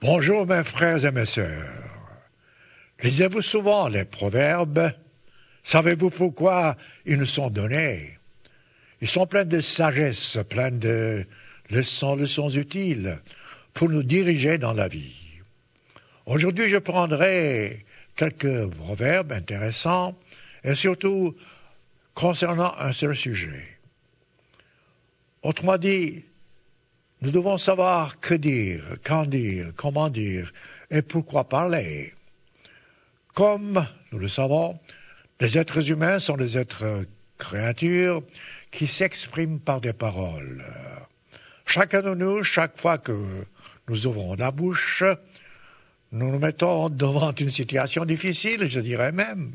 Bonjour mes frères et mes sœurs. Lisez-vous souvent les proverbes? Savez-vous pourquoi ils nous sont donnés? Ils sont pleins de sagesse, pleins de leçons utiles pour nous diriger dans la vie. Aujourd'hui, je prendrai quelques proverbes intéressants et surtout concernant un seul sujet. Autrement dit, nous devons savoir que dire, quand dire, comment dire et pourquoi parler. Comme nous le savons, les êtres humains sont des êtres créatures qui s'expriment par des paroles. Chacun de nous, chaque fois que nous ouvrons la bouche, nous nous mettons devant une situation difficile, je dirais même.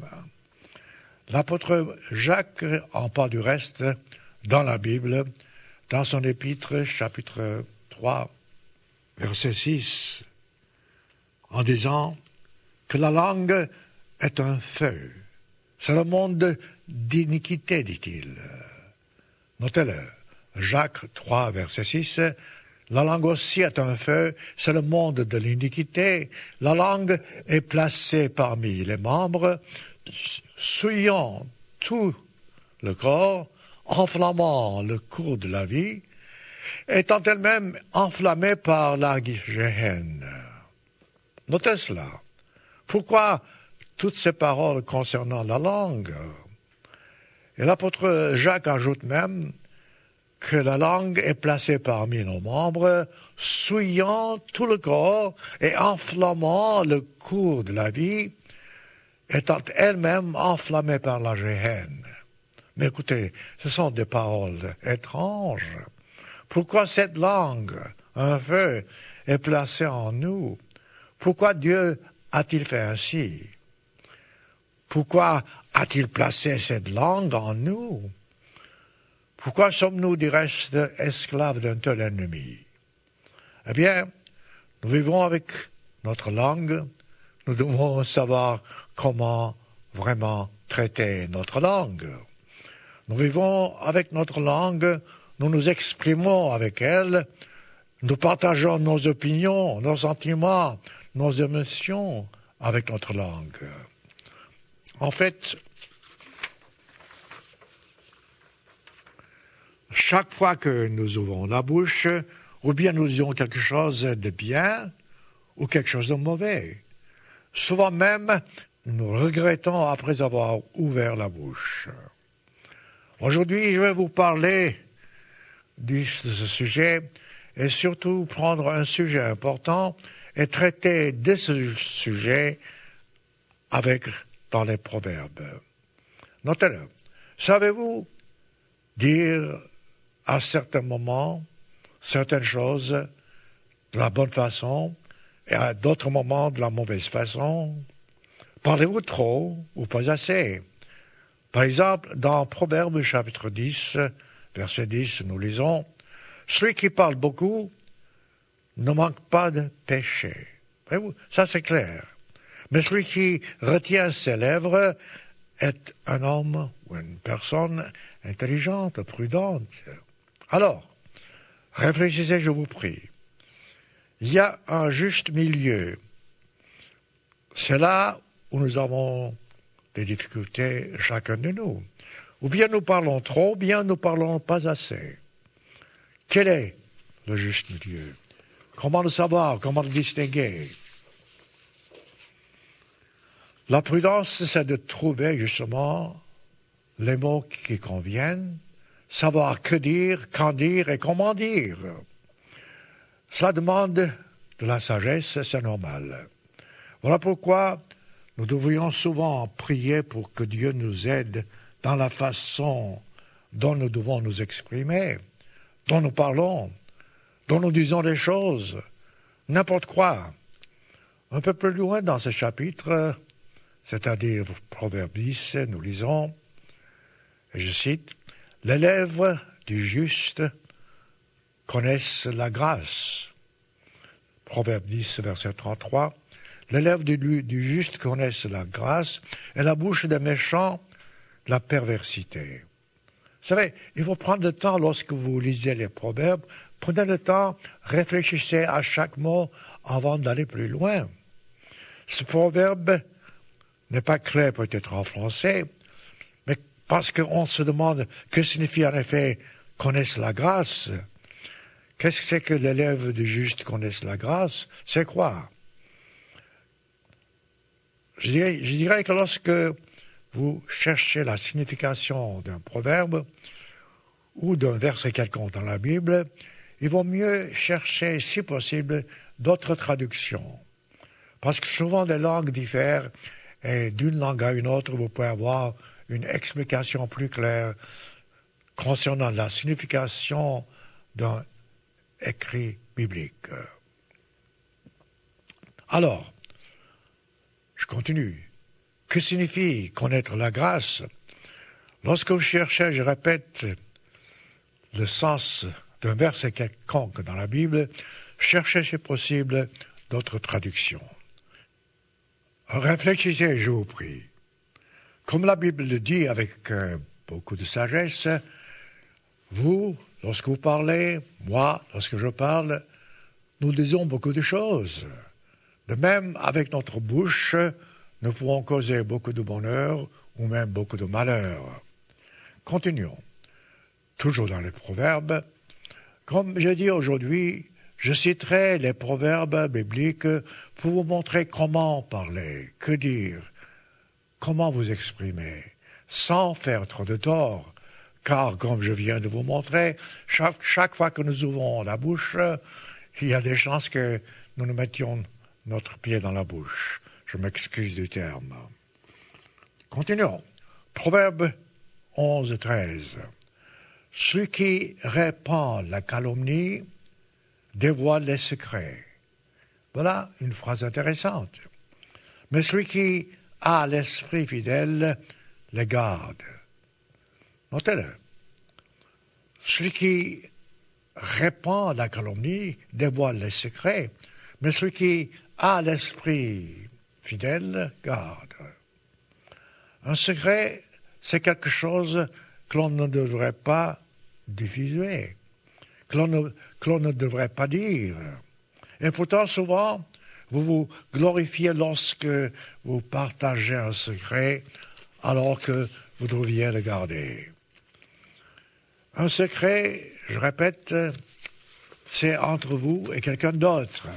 L'apôtre Jacques en parle du reste dans la Bible, dans son épître, chapitre 3, verset 6, en disant que la langue est un feu. C'est le monde d'iniquité, dit-il. Notez-le, Jacques 3, verset 6, la langue aussi est un feu, c'est le monde de l'iniquité. La langue est placée parmi les membres, souillant tout le corps, enflammant le cours de la vie, étant elle-même enflammée par la géhenne. Notez cela. Pourquoi toutes ces paroles concernant la langue? Et l'apôtre Jacques ajoute même que la langue est placée parmi nos membres, souillant tout le corps et enflammant le cours de la vie, étant elle-même enflammée par la géhenne. Mais écoutez, ce sont des paroles étranges. Pourquoi cette langue, un feu, est placée en nous? Pourquoi Dieu a-t-il fait ainsi? Pourquoi a-t-il placé cette langue en nous? Pourquoi sommes-nous du reste esclaves d'un tel ennemi? Eh bien, nous vivons avec notre langue. Nous devons savoir comment vraiment traiter notre langue. Nous vivons avec notre langue, nous nous exprimons avec elle, nous partageons nos opinions, nos sentiments, nos émotions avec notre langue. En fait, chaque fois que nous ouvrons la bouche, ou bien nous disons quelque chose de bien, ou quelque chose de mauvais. Souvent même, nous regrettons après avoir ouvert la bouche. Aujourd'hui, je vais vous parler de ce sujet et surtout prendre un sujet important et traiter de ce sujet dans les proverbes. Notez-le. Savez-vous dire à certains moments certaines choses de la bonne façon et à d'autres moments de la mauvaise façon? Parlez-vous trop ou pas assez? Par exemple, dans Proverbes chapitre 10, verset 10, nous lisons « Celui qui parle beaucoup ne manque pas de péché. » Voyez-vous, ça c'est clair. Mais celui qui retient ses lèvres est un homme ou une personne intelligente, prudente. Alors, réfléchissez, je vous prie. Il y a un juste milieu. C'est là où nous avons des difficultés, chacun de nous. Ou bien nous parlons trop, ou bien nous parlons pas assez. Quel est le juste milieu? Comment le savoir? Comment le distinguer? La prudence, c'est de trouver justement les mots qui conviennent, savoir que dire, quand dire et comment dire. Cela demande de la sagesse, c'est normal. Voilà pourquoi nous devrions souvent prier pour que Dieu nous aide dans la façon dont nous devons nous exprimer, dont nous parlons, dont nous disons les choses, n'importe quoi. Un peu plus loin dans ce chapitre, c'est-à-dire Proverbe 10, nous lisons, et je cite, « Les lèvres du juste connaissent la grâce. » Proverbe 10, verset 33, « Les lèvres du juste connaissent la grâce, et la bouche des méchants la perversité. » savez, il faut prendre le temps lorsque vous lisez les proverbes. Prenez le temps, réfléchissez à chaque mot avant d'aller plus loin. Ce proverbe n'est pas clair peut-être en français, mais parce qu'on se demande que signifie en effet « connaissent la grâce ». Qu'est-ce que c'est que l'élève du juste connaisse la grâce? C'est quoi? Je dirais que lorsque vous cherchez la signification d'un proverbe ou d'un verset quelconque dans la Bible, il vaut mieux chercher, si possible, d'autres traductions. Parce que souvent les langues diffèrent et d'une langue à une autre, vous pouvez avoir une explication plus claire concernant la signification d'un écrit biblique. Alors, je continue. Que signifie connaître la grâce? Lorsque vous cherchez, je répète, le sens d'un verset quelconque dans la Bible, cherchez, si possible, d'autres traductions. Réfléchissez, je vous prie. Comme la Bible le dit avec beaucoup de sagesse, vous, lorsque vous parlez, moi, lorsque je parle, nous disons beaucoup de choses. De même, avec notre bouche, nous pouvons causer beaucoup de bonheur ou même beaucoup de malheur. Continuons. Toujours dans les proverbes. Comme je dis aujourd'hui, je citerai les proverbes bibliques pour vous montrer comment parler, que dire, comment vous exprimer, sans faire trop de tort. Car, comme je viens de vous montrer, chaque fois que nous ouvrons la bouche, il y a des chances que nous nous mettions notre pied dans la bouche. Je m'excuse du terme. Continuons. Proverbe 11, 13. Celui qui répand la calomnie dévoile les secrets. Voilà une phrase intéressante. Mais celui qui a l'esprit fidèle les garde. Notez-le. Celui qui répand la calomnie dévoile les secrets, mais celui qui a l'esprit fidèle garde. Un secret, c'est quelque chose que l'on ne devrait pas diffuser, que l'on ne devrait pas dire. Et pourtant, souvent, vous vous glorifiez lorsque vous partagez un secret, alors que vous devriez le garder. Un secret, je répète, c'est entre vous et quelqu'un d'autre.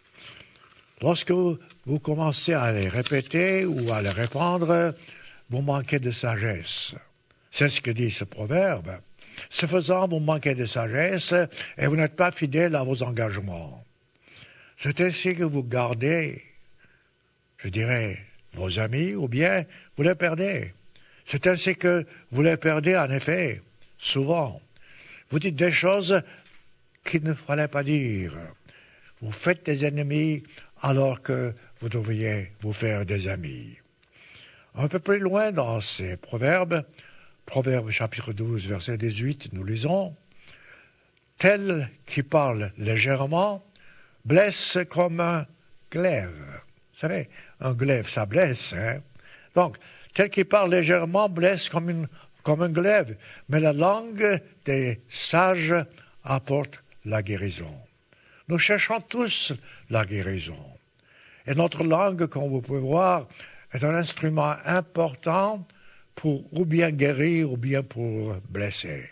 Lorsque vous commencez à les répéter ou à les répandre, vous manquez de sagesse. C'est ce que dit ce proverbe. Ce faisant, vous manquez de sagesse et vous n'êtes pas fidèle à vos engagements. C'est ainsi que vous gardez, je dirais, vos amis ou bien vous les perdez. C'est ainsi que vous les perdez en effet, souvent. Vous dites des choses qu'il ne fallait pas dire. Vous faites des ennemis alors que vous devriez vous faire des amis. Un peu plus loin dans ces proverbes, Proverbe chapitre 12, verset 18, nous lisons « Tel qui parle légèrement blesse comme un glaive. » Vous savez, un glaive, ça blesse. Hein? Donc, tel qui parle légèrement blesse comme un glaive, mais la langue des sages apporte la guérison. Nous cherchons tous la guérison. Et notre langue, comme vous pouvez voir, est un instrument important pour ou bien guérir ou bien pour blesser.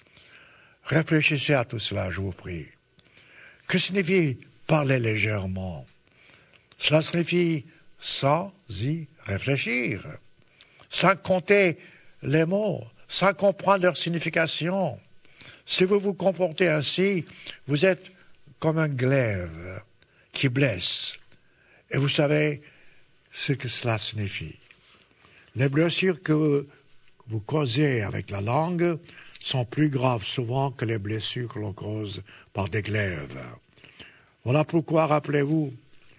Réfléchissez à tout cela, je vous prie. Que signifie parler légèrement? Cela signifie sans y réfléchir, sans compter les mots, sans comprendre leur signification. Si vous vous comportez ainsi, vous êtes comme un glaive qui blesse. Et vous savez ce que cela signifie. Les blessures que vous causez avec la langue sont plus graves souvent que les blessures que l'on cause par des glaives. Voilà pourquoi, rappelez-vous,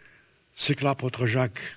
ce que l'apôtre Jacques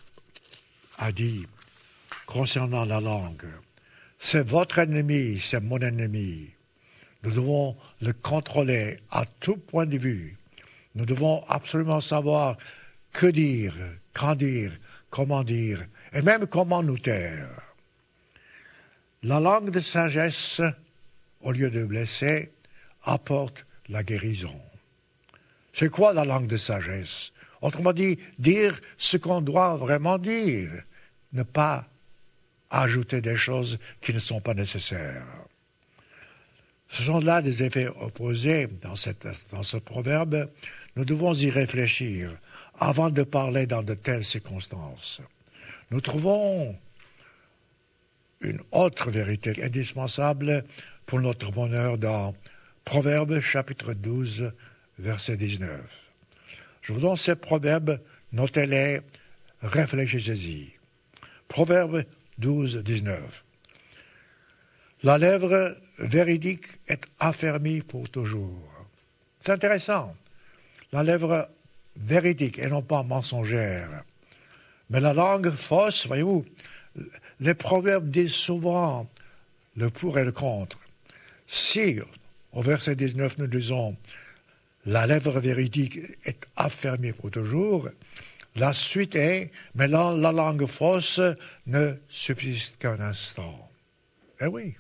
a dit concernant la langue. C'est votre ennemi, c'est mon ennemi. Nous devons le contrôler à tout point de vue. Nous devons absolument savoir que dire, quand dire, comment dire, et même comment nous taire. La langue de sagesse au lieu de blesser, apporte la guérison. C'est quoi la langue de sagesse? Autrement dit, dire ce qu'on doit vraiment dire, ne pas ajouter des choses qui ne sont pas nécessaires. Ce sont là des effets opposés dans ce proverbe. Nous devons y réfléchir avant de parler dans de telles circonstances. Nous trouvons une autre vérité indispensable pour notre bonheur dans Proverbes chapitre 12, verset 19. Je vous donne ces proverbes, notez-les, réfléchissez-y. Proverbe 12, 19. La lèvre véridique est affermie pour toujours. C'est intéressant. La lèvre véridique et non pas mensongère. Mais la langue fausse, voyez-vous, les proverbes disent souvent le pour et le contre. Si, au verset 19, nous disons « La lèvre véridique est affermie pour toujours », la suite est « Mais la langue fausse ne subsiste qu'un instant ». Eh oui.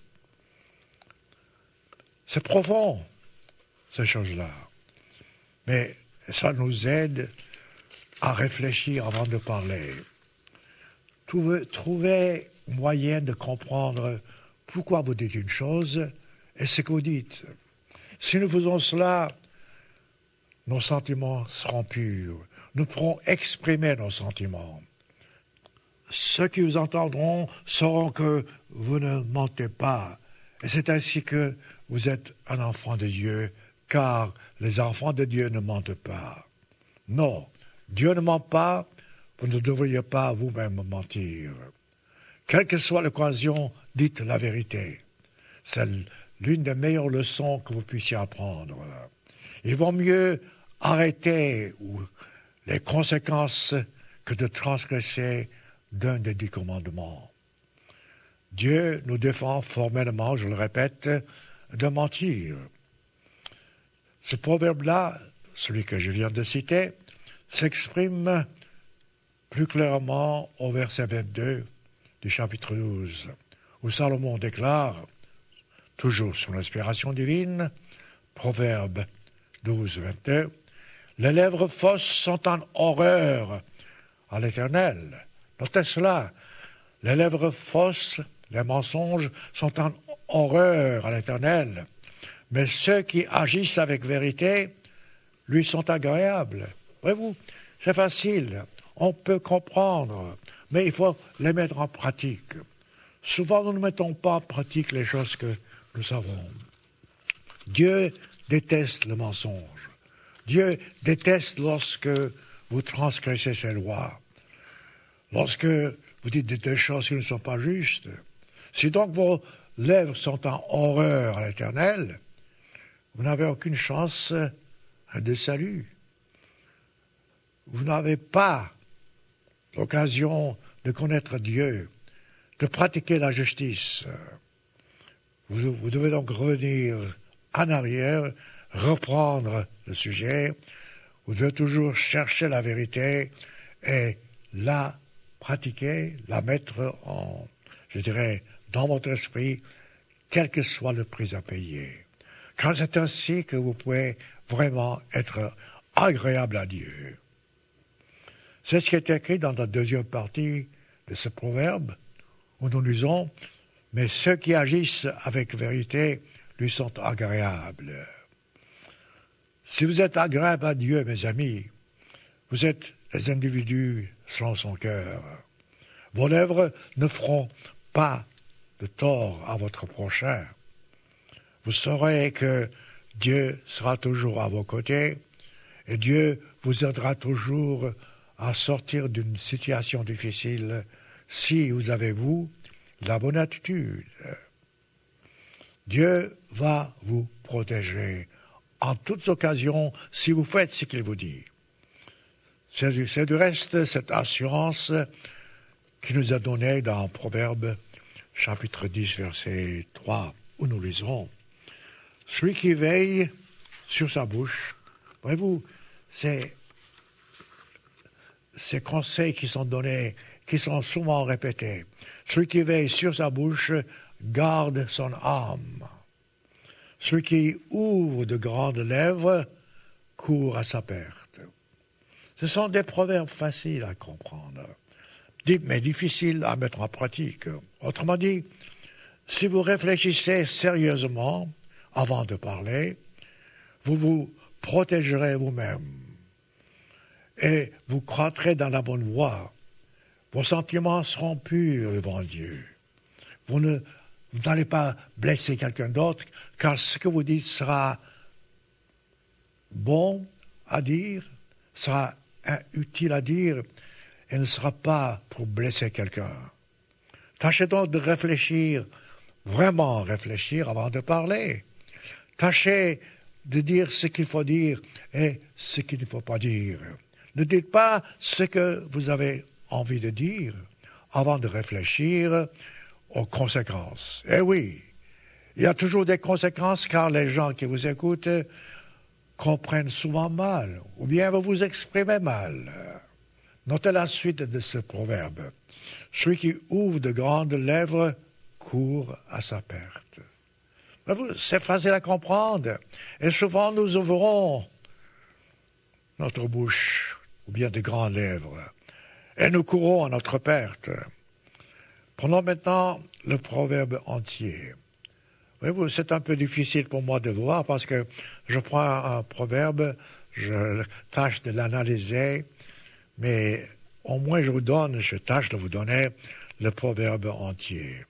C'est profond, ces choses-là. Mais ça nous aide à réfléchir avant de parler. Trouver moyen de comprendre pourquoi vous dites une chose et ce que vous dites. Si nous faisons cela, nos sentiments seront purs. Nous pourrons exprimer nos sentiments. Ceux qui vous entendront sauront que vous ne mentez pas. Et c'est ainsi que vous êtes un enfant de Dieu, car les enfants de Dieu ne mentent pas. Non, Dieu ne ment pas, vous ne devriez pas vous-même mentir. Quelle que soit l'occasion, dites la vérité. C'est l'une des meilleures leçons que vous puissiez apprendre. Il vaut mieux arrêter les conséquences que de transgresser d'un des 10 commandements. Dieu nous défend formellement, je le répète, de mentir. Ce proverbe-là, celui que je viens de citer, s'exprime plus clairement au verset 22 du chapitre 12, où Salomon déclare, toujours sous l'inspiration divine, Proverbe 12, 22, « Les lèvres fausses sont en horreur à l'Éternel. » Notez cela, les lèvres fausses, les mensonges sont en horreur à l'Éternel, mais ceux qui agissent avec vérité lui sont agréables. Voyez-vous, c'est facile, on peut comprendre, mais il faut les mettre en pratique. Souvent, nous ne mettons pas en pratique les choses que nous savons. Dieu déteste le mensonge. Dieu déteste lorsque vous transgressez ses lois. Lorsque vous dites des choses qui ne sont pas justes. Si donc vos lèvres sont en horreur à l'Éternel, vous n'avez aucune chance de salut. Vous n'avez pas l'occasion de connaître Dieu, de pratiquer la justice. Vous devez donc revenir en arrière, reprendre le sujet. Vous devez toujours chercher la vérité et la pratiquer, la mettre en, je dirais, dans votre esprit, quel que soit le prix à payer. Car c'est ainsi que vous pouvez vraiment être agréable à Dieu. C'est ce qui est écrit dans la deuxième partie de ce proverbe, où nous lisons « Mais ceux qui agissent avec vérité lui sont agréables. » Si vous êtes agréable à Dieu, mes amis, vous êtes des individus selon son cœur. Vos lèvres ne feront pas de tort à votre prochain. Vous saurez que Dieu sera toujours à vos côtés et Dieu vous aidera toujours à sortir d'une situation difficile si vous avez, vous, la bonne attitude. Dieu va vous protéger en toutes occasions si vous faites ce qu'il vous dit. C'est du reste cette assurance qui nous a donnée dans Proverbe chapitre 10, verset 3, où nous lisons « Celui qui veille sur sa bouche », voyez-vous, ces conseils qui sont donnés, qui sont souvent répétés. « Celui qui veille sur sa bouche garde son âme. » Celui qui ouvre de grandes lèvres court à sa perte. Ce sont des proverbes faciles à comprendre, mais difficiles à mettre en pratique. Autrement dit, si vous réfléchissez sérieusement avant de parler, vous vous protégerez vous-même et vous croîtrez dans la bonne voie. Vos sentiments seront purs devant Dieu. Vous n'allez pas blesser quelqu'un d'autre, car ce que vous dites sera bon à dire, sera utile à dire, et ne sera pas pour blesser quelqu'un. Tâchez donc de réfléchir, vraiment réfléchir avant de parler. Tâchez de dire ce qu'il faut dire et ce qu'il ne faut pas dire. Ne dites pas ce que vous avez envie de dire avant de réfléchir aux conséquences. Eh oui, il y a toujours des conséquences car les gens qui vous écoutent comprennent souvent mal ou bien vous vous exprimez mal. Notez la suite de ce proverbe. Celui qui ouvre de grandes lèvres court à sa perte. C'est facile à comprendre. Et souvent nous ouvrons notre bouche ou bien de grandes lèvres et nous courons à notre perte. Prenons maintenant le proverbe entier. Voyez-vous, c'est un peu difficile pour moi de voir parce que je prends un proverbe, je tâche de l'analyser, mais au moins je tâche de vous donner le proverbe entier.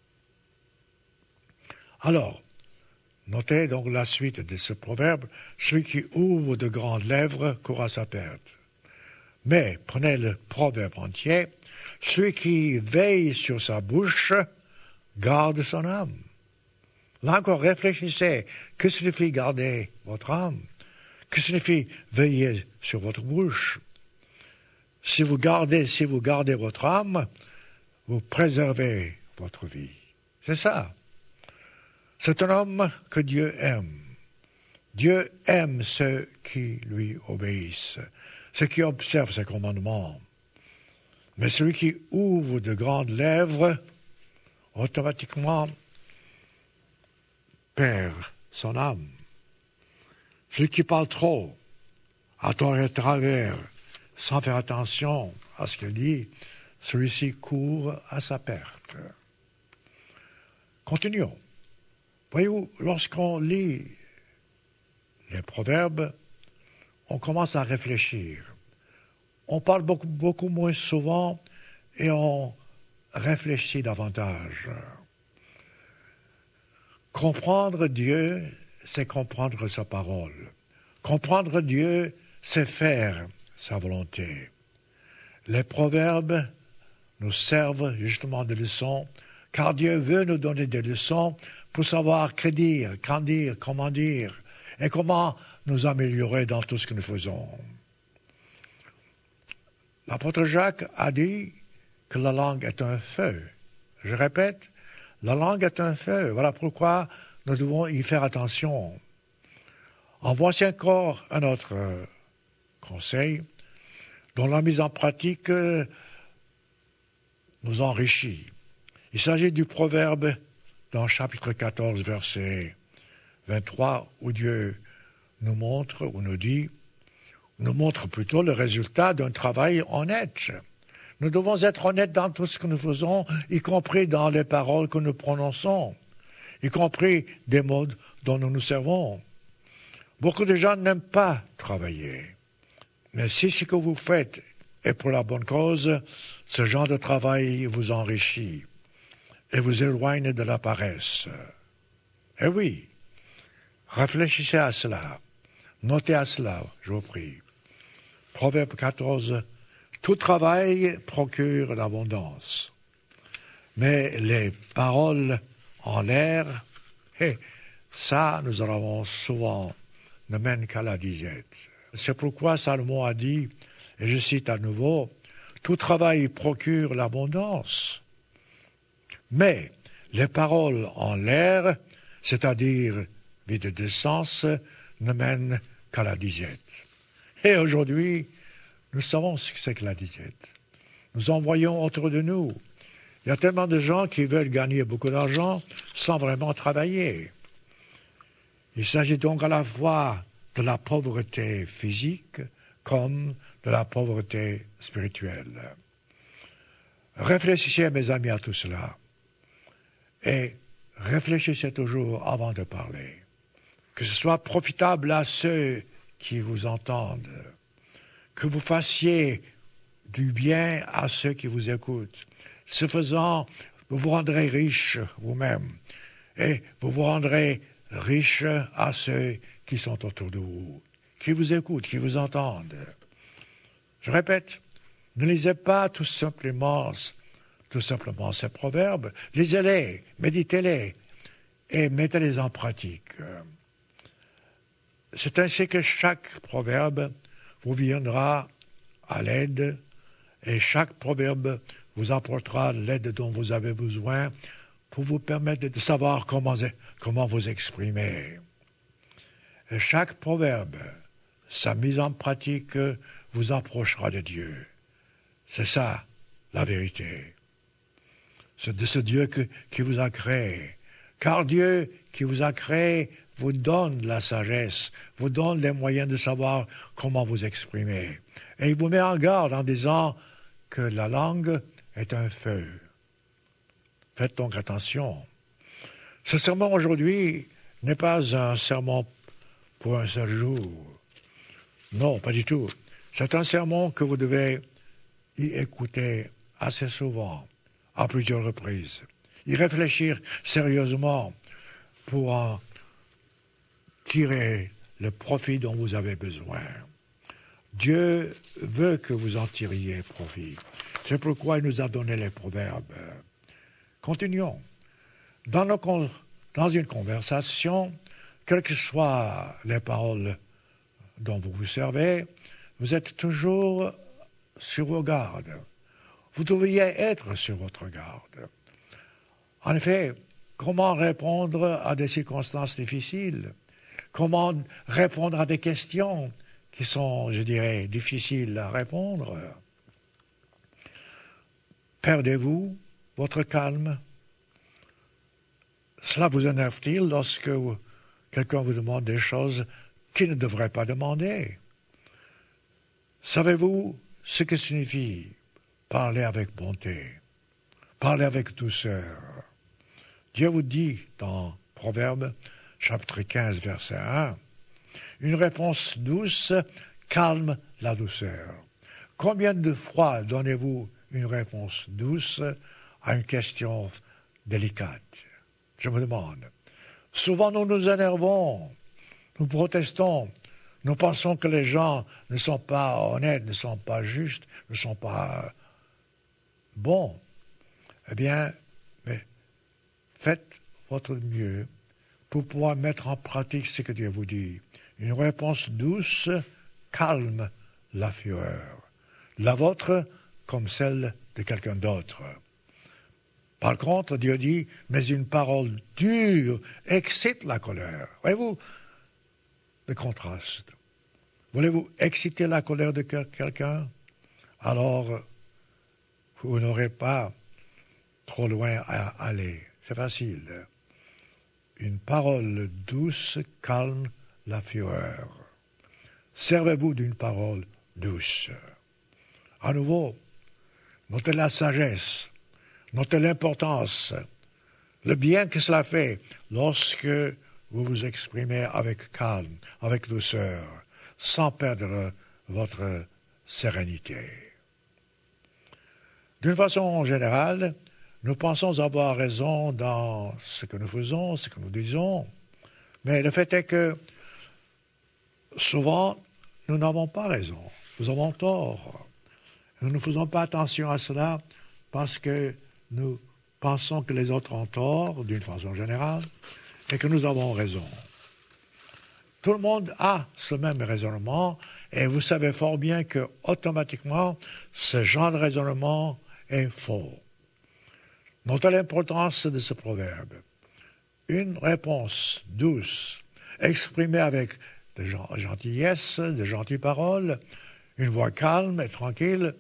Alors, notez donc la suite de ce proverbe. Celui qui ouvre de grandes lèvres court à sa perte. Mais prenez le proverbe entier. Celui qui veille sur sa bouche garde son âme. Là encore, réfléchissez. Que signifie garder votre âme? Que signifie veiller sur votre bouche? Si vous gardez votre âme, vous préservez votre vie. C'est ça. C'est un homme que Dieu aime. Dieu aime ceux qui lui obéissent, ceux qui observent ses commandements. Mais celui qui ouvre de grandes lèvres, automatiquement, perd son âme. Celui qui parle trop, à tort et à travers, sans faire attention à ce qu'il dit, celui-ci court à sa perte. Continuons. Voyez-vous, lorsqu'on lit les proverbes, on commence à réfléchir. On parle beaucoup moins souvent et on réfléchit davantage. Comprendre Dieu, c'est comprendre sa parole. Comprendre Dieu, c'est faire sa volonté. Les proverbes nous servent justement de leçons, car Dieu veut nous donner des leçons pour savoir que dire, quand dire, comment dire, et comment nous améliorer dans tout ce que nous faisons. L'apôtre Jacques a dit que la langue est un feu. Je répète, la langue est un feu. Voilà pourquoi nous devons y faire attention. En voici encore un autre conseil dont la mise en pratique nous enrichit. Il s'agit du proverbe dans chapitre 14, verset 23, où Dieu nous montre, ou nous montre plutôt le résultat d'un travail honnête. Nous devons être honnêtes dans tout ce que nous faisons, y compris dans les paroles que nous prononçons, y compris des mots dont nous nous servons. Beaucoup de gens n'aiment pas travailler. Mais si ce que vous faites est pour la bonne cause, ce genre de travail vous enrichit et vous éloigne de la paresse. Eh oui, réfléchissez à cela, notez à cela, je vous prie. Proverbe 14, tout travail procure l'abondance, mais les paroles en l'air, ça nous en avons souvent, ne mènent qu'à la disette. C'est pourquoi Salomon a dit, et je cite à nouveau, tout travail procure l'abondance, mais les paroles en l'air, c'est-à-dire vides de sens, ne mènent qu'à la disette. Et aujourd'hui, nous savons ce que c'est que la disette. Nous en voyons autour de nous. Il y a tellement de gens qui veulent gagner beaucoup d'argent sans vraiment travailler. Il s'agit donc à la fois de la pauvreté physique comme de la pauvreté spirituelle. Réfléchissez, mes amis, à tout cela. Et réfléchissez toujours avant de parler. Que ce soit profitable à ceux qui vous entendent. Que vous fassiez du bien à ceux qui vous écoutent. Ce faisant, vous vous rendrez riche vous-même. Et vous vous rendrez riche à ceux qui sont autour de vous, qui vous écoutent, qui vous entendent. Je répète, ne lisez pas tout simplement ces proverbes, lisez-les, méditez-les et mettez-les en pratique. C'est ainsi que chaque proverbe vous viendra à l'aide et chaque proverbe vous apportera l'aide dont vous avez besoin pour vous permettre de savoir comment vous exprimer. Et chaque proverbe, sa mise en pratique, vous approchera de Dieu. C'est ça, la vérité. C'est de ce Dieu qui vous a créé. Car Dieu qui vous a créé vous donne la sagesse, vous donne les moyens de savoir comment vous exprimer. Et il vous met en garde en disant que la langue est un feu. Faites donc attention. Ce sermon aujourd'hui n'est pas un sermon pour un seul jour. Non, pas du tout. C'est un sermon que vous devez y écouter assez souvent, à plusieurs reprises. Y réfléchir sérieusement pour en tirer le profit dont vous avez besoin. Dieu veut que vous en tiriez profit. C'est pourquoi il nous a donné les proverbes. Continuons. Dans une conversation, quelles que soient les paroles dont vous vous servez, vous êtes toujours sur vos gardes. Vous devriez être sur votre garde. En effet, comment répondre à des circonstances difficiles? Comment répondre à des questions qui sont, je dirais, difficiles à répondre? Perdez-vous votre calme? Cela vous énerve-t-il lorsque quelqu'un vous demande des choses qu'il ne devrait pas demander? Savez-vous ce que signifie parler avec bonté, parler avec douceur? Dieu vous dit dans Proverbes, chapitre 15, verset 1, « Une réponse douce calme la douceur. » Combien de fois donnez-vous une réponse douce à une question délicate? Je me demande. Souvent nous nous énervons, nous protestons, nous pensons que les gens ne sont pas honnêtes, ne sont pas justes, ne sont pas bons. Eh bien, mais faites votre mieux pour pouvoir mettre en pratique ce que Dieu vous dit. Une réponse douce calme la fureur. La vôtre comme celle de quelqu'un d'autre. Par contre, Dieu dit, mais une parole dure excite la colère. Voyez-vous le contraste? Voulez-vous exciter la colère de quelqu'un? Alors, vous n'aurez pas trop loin à aller. C'est facile. Une parole douce calme la fureur. Servez-vous d'une parole douce. À nouveau, notez la sagesse, notez l'importance, le bien que cela fait lorsque vous vous exprimez avec calme, avec douceur, sans perdre votre sérénité. D'une façon générale, nous pensons avoir raison dans ce que nous faisons, ce que nous disons, mais le fait est que souvent, nous n'avons pas raison, nous avons tort. Nous ne faisons pas attention à cela parce que nous pensons que les autres ont tort, d'une façon générale, et que nous avons raison. Tout le monde a ce même raisonnement, et vous savez fort bien que, automatiquement, ce genre de raisonnement est faux. Notez l'importance de ce proverbe. Une réponse douce, exprimée avec de gentillesse, de gentilles paroles, une voix calme et tranquille,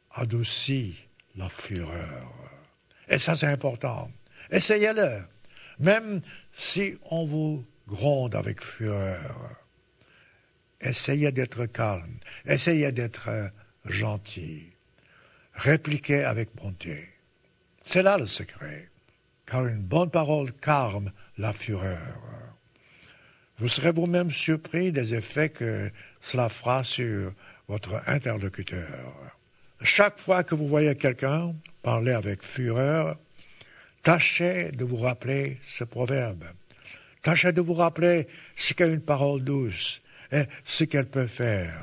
adoucit la fureur. Et ça, c'est important. Essayez-le. Même si on vous gronde avec fureur, essayez d'être calme, essayez d'être gentil, répliquez avec bonté. C'est là le secret, car une bonne parole calme la fureur. Vous serez vous-même surpris des effets que cela fera sur votre interlocuteur. Chaque fois que vous voyez quelqu'un parler avec fureur, tâchez de vous rappeler ce proverbe. Tâchez de vous rappeler ce qu'est une parole douce et ce qu'elle peut faire.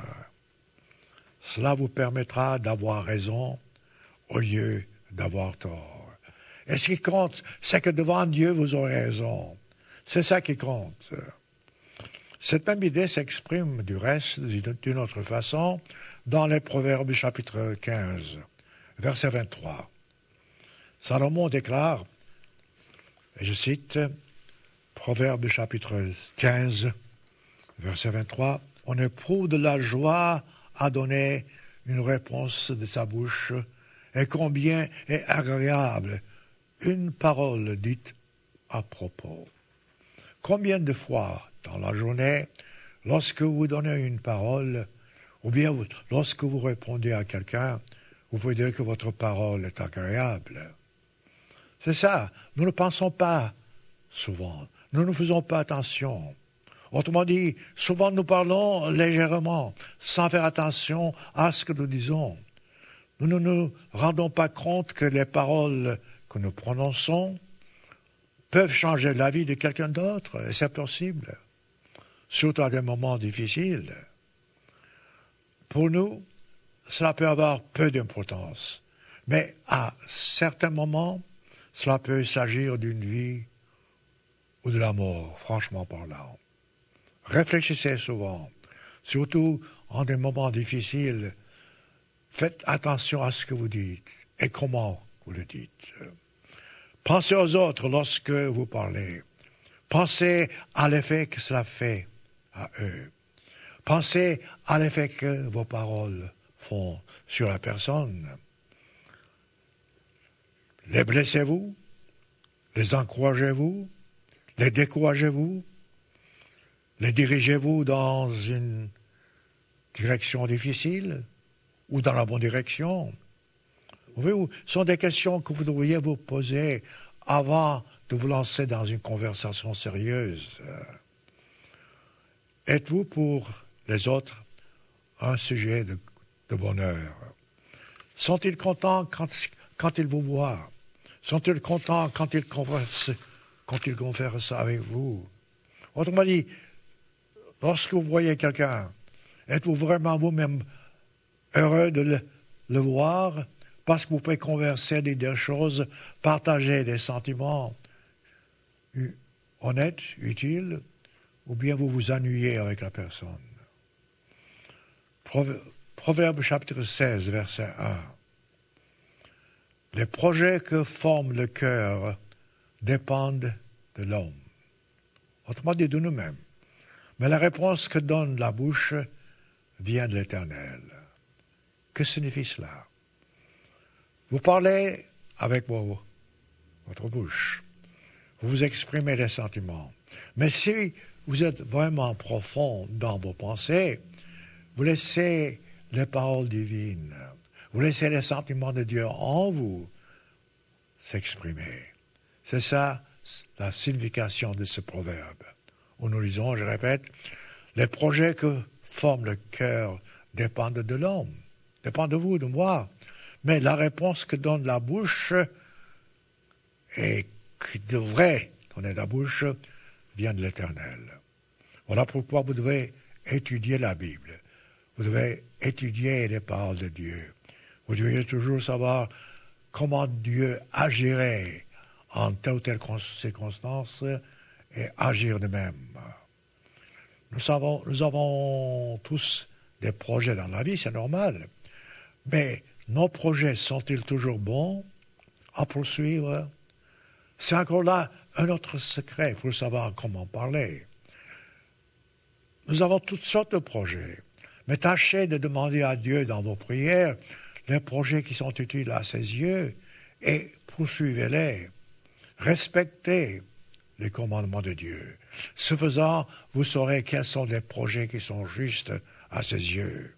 Cela vous permettra d'avoir raison au lieu d'avoir tort. Et ce qui compte, c'est que devant Dieu, vous aurez raison. C'est ça qui compte. Cette même idée s'exprime du reste d'une autre façon dans les Proverbes chapitre 15, verset 23. Salomon déclare, et je cite, Proverbes chapitre 15, verset 23, « On éprouve de la joie à donner une réponse de sa bouche, et combien est agréable une parole dite à propos. » Combien de fois dans la journée, lorsque vous donnez une parole, ou bien lorsque vous répondez à quelqu'un, vous pouvez dire que votre parole est agréable. C'est ça, nous ne pensons pas souvent, nous ne faisons pas attention. Autrement dit, souvent nous parlons légèrement, sans faire attention à ce que nous disons. Nous ne nous rendons pas compte que les paroles que nous prononçons peuvent changer la vie de quelqu'un d'autre, et c'est possible, surtout à des moments difficiles. Pour nous, cela peut avoir peu d'importance, mais à certains moments, cela peut s'agir d'une vie ou de la mort, franchement parlant. Réfléchissez souvent, surtout en des moments difficiles. Faites attention à ce que vous dites et comment vous le dites. Pensez aux autres lorsque vous parlez. Pensez à l'effet que cela fait à eux. Pensez à l'effet que vos paroles font sur la personne. Les blessez-vous? Les encouragez-vous? Les découragez-vous? Les dirigez-vous dans une direction difficile ou dans la bonne direction? Vous voyez, ce sont des questions que vous devriez vous poser avant de vous lancer dans une conversation sérieuse. Êtes-vous pour les autres un sujet de bonheur? Sont-ils contents quand ils vous voient? Sont-ils contents quand ils conversent avec vous? Autrement dit, lorsque vous voyez quelqu'un, êtes-vous vraiment vous-même heureux de le voir parce que vous pouvez converser des choses, partager des sentiments honnêtes, utiles, ou bien vous vous ennuyez avec la personne? Proverbe chapitre 16, verset 1. Les projets que forme le cœur dépendent de l'homme. Autrement dit, de nous-mêmes. Mais la réponse que donne la bouche vient de l'Éternel. Que signifie cela? Vous parlez avec votre bouche. Vous vous exprimez des sentiments. Mais si vous êtes vraiment profond dans vos pensées, vous laissez les paroles divines, vous laissez les sentiments de Dieu en vous s'exprimer. C'est ça la signification de ce proverbe. Où nous lisons, je répète, les projets que forme le cœur dépendent de l'homme, dépendent de vous, de moi. Mais la réponse que donne la bouche et qui devrait donner la bouche vient de l'Éternel. Voilà pourquoi vous devez étudier la Bible. Vous devez étudier les paroles de Dieu. Vous devez toujours savoir comment Dieu agirait en telle ou telle circonstance et agir de même. Nous avons tous des projets dans la vie, c'est normal. Mais nos projets sont-ils toujours bons à poursuivre? C'est encore là un autre secret pour savoir comment parler. Nous avons toutes sortes de projets, mais tâchez de demander à Dieu dans vos prières les projets qui sont utiles à ses yeux et poursuivez-les. Respectez les commandements de Dieu. Ce faisant, vous saurez quels sont les projets qui sont justes à ses yeux.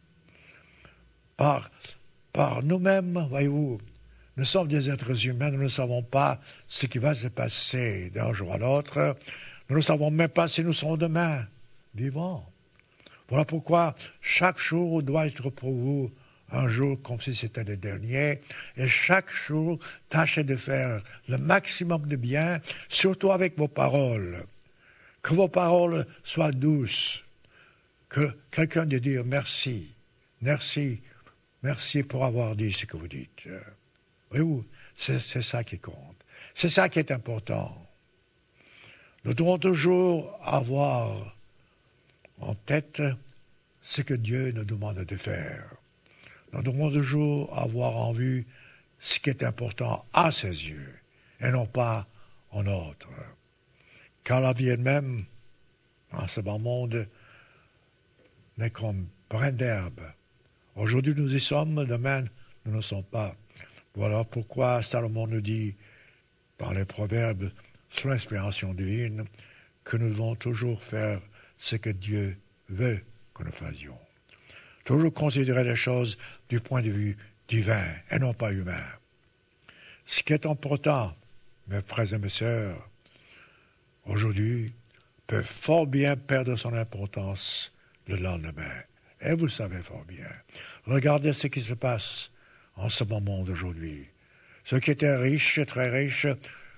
Par nous-mêmes, voyez-vous, nous sommes des êtres humains, nous ne savons pas ce qui va se passer d'un jour à l'autre. Nous ne savons même pas si nous serons demain vivants. Voilà pourquoi chaque jour doit être pour vous un jour comme si c'était le dernier. Et chaque jour, tâchez de faire le maximum de bien, surtout avec vos paroles. Que vos paroles soient douces. Que quelqu'un de dire merci. Merci. Merci pour avoir dit ce que vous dites. Voyez-vous, c'est ça qui compte. C'est ça qui est important. Nous devons toujours avoir en tête ce que Dieu nous demande de faire. Nous devons toujours avoir en vue ce qui est important à ses yeux et non pas en autre. Car la vie elle-même, en ce bas monde, n'est comme brin d'herbe. Aujourd'hui nous y sommes, demain nous ne sommes pas. Voilà pourquoi Salomon nous dit dans les Proverbes, sous l'inspiration divine, que nous devons toujours faire ce que Dieu veut que nous fassions. Toujours considérer les choses du point de vue divin et non pas humain. Ce qui est important, mes frères et mes sœurs, aujourd'hui, peut fort bien perdre son importance le lendemain. Et vous le savez fort bien. Regardez ce qui se passe en ce moment d'aujourd'hui. Ceux qui étaient riches, très riches,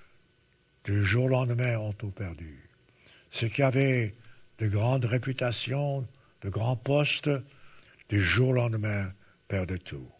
du jour au lendemain ont tout perdu. Ceux qui avaient de grandes réputations, de grands postes, du jour au lendemain perdent tout.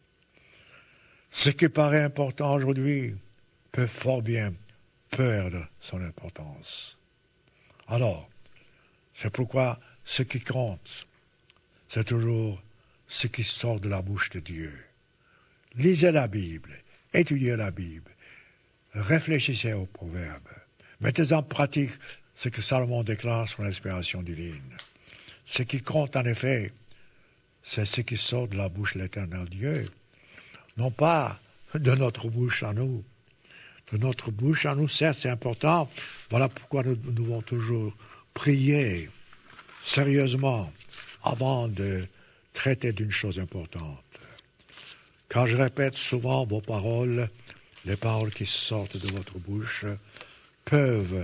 Ce qui paraît important aujourd'hui peut fort bien perdre son importance. Alors, c'est pourquoi ce qui compte, c'est toujours ce qui sort de la bouche de Dieu. Lisez la Bible, étudiez la Bible, réfléchissez aux proverbes, mettez en pratique ce que Salomon déclare sur l'inspiration divine. Ce qui compte en effet, c'est ce qui sort de la bouche de l'Éternel Dieu, non pas de notre bouche à nous. De notre bouche à nous, certes, c'est important. Voilà pourquoi nous devons toujours prier sérieusement avant de traiter d'une chose importante. Car je répète souvent, vos paroles, les paroles qui sortent de votre bouche, peuvent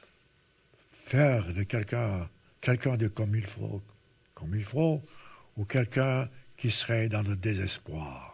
faire de quelqu'un de comme il faut, ou quelqu'un qui serait dans le désespoir.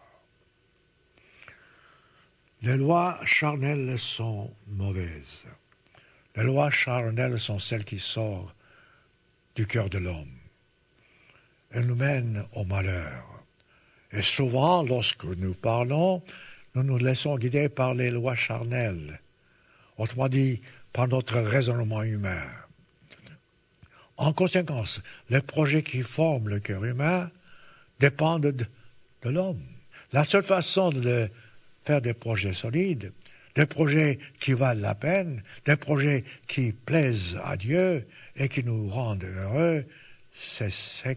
Les lois charnelles sont mauvaises. Les lois charnelles sont celles qui sortent du cœur de l'homme. Elles nous mènent au malheur. Et souvent, lorsque nous parlons, nous nous laissons guider par les lois charnelles. Autrement dit, par notre raisonnement humain. En conséquence, les projets qui forment le cœur humain dépendent de l'homme. La seule façon de faire des projets solides, des projets qui valent la peine, des projets qui plaisent à Dieu et qui nous rendent heureux, ce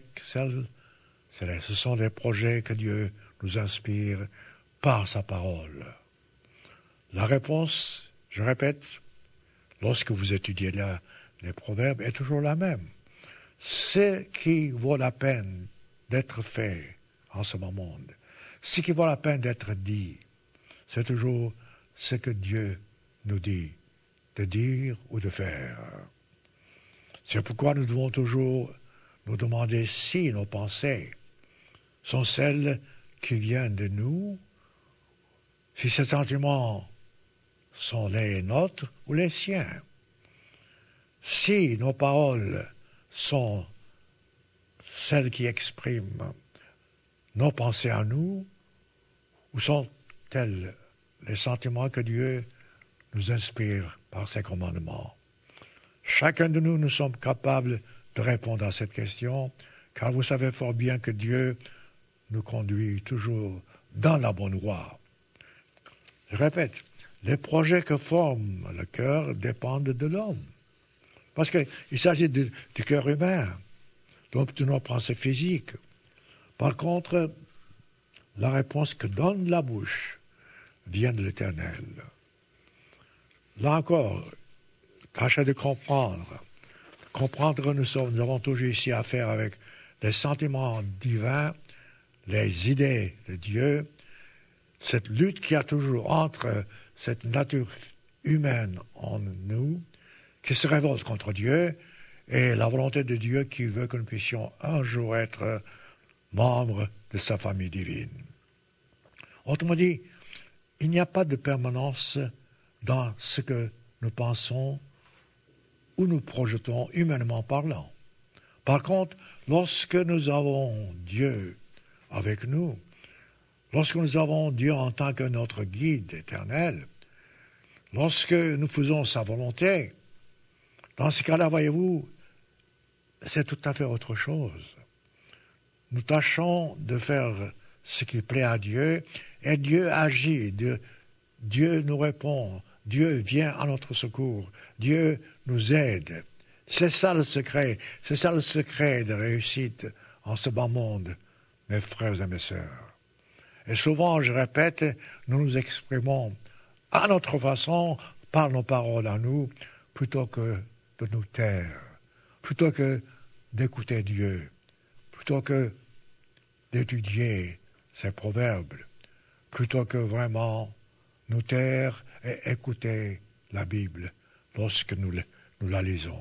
sont des projets que Dieu nous inspire par sa parole. La réponse, je répète, lorsque vous étudiez les proverbes, est toujours la même. Ce qui vaut la peine d'être fait en ce monde, ce qui vaut la peine d'être dit, c'est toujours ce que Dieu nous dit de dire ou de faire. C'est pourquoi nous devons toujours nous demander si nos pensées sont celles qui viennent de nous, si ces sentiments sont les nôtres ou les siens. Si nos paroles sont celles qui expriment nos pensées à nous, ou sont-elles les sentiments que Dieu nous inspire par ses commandements? Chacun de nous sommes capables de répondre à cette question, car vous savez fort bien que Dieu nous conduit toujours dans la bonne voie. Je répète, les projets que forme le cœur dépendent de l'homme. Parce qu'il s'agit du cœur humain, donc de nos pensées physiques. Par contre, la réponse que donne la bouche vient de l'Éternel. Là encore, Tâchez de comprendre. Comprendre, nous avons toujours ici affaire avec les sentiments divins, les idées de Dieu, cette lutte qu'il y a toujours entre cette nature humaine en nous, qui se révolte contre Dieu, et la volonté de Dieu qui veut que nous puissions un jour être membres de sa famille divine. Autrement dit, il n'y a pas de permanence dans ce que nous pensons ou nous projetons humainement parlant. Par contre, lorsque nous avons Dieu avec nous, lorsque nous avons Dieu en tant que notre guide éternel, lorsque nous faisons sa volonté, dans ce cas-là, voyez-vous, c'est tout à fait autre chose. Nous tâchons de faire ce qui plaît à Dieu, et Dieu agit, Dieu nous répond, Dieu vient à notre secours, Dieu nous aide. C'est ça le secret de réussite en ce bas monde, mes frères et mes sœurs. Et souvent, je répète, nous nous exprimons à notre façon, par nos paroles à nous, plutôt que de nous taire, plutôt que d'écouter Dieu, plutôt que d'étudier ses proverbes, plutôt que vraiment nous taire et écouter la Bible lorsque nous la lisons.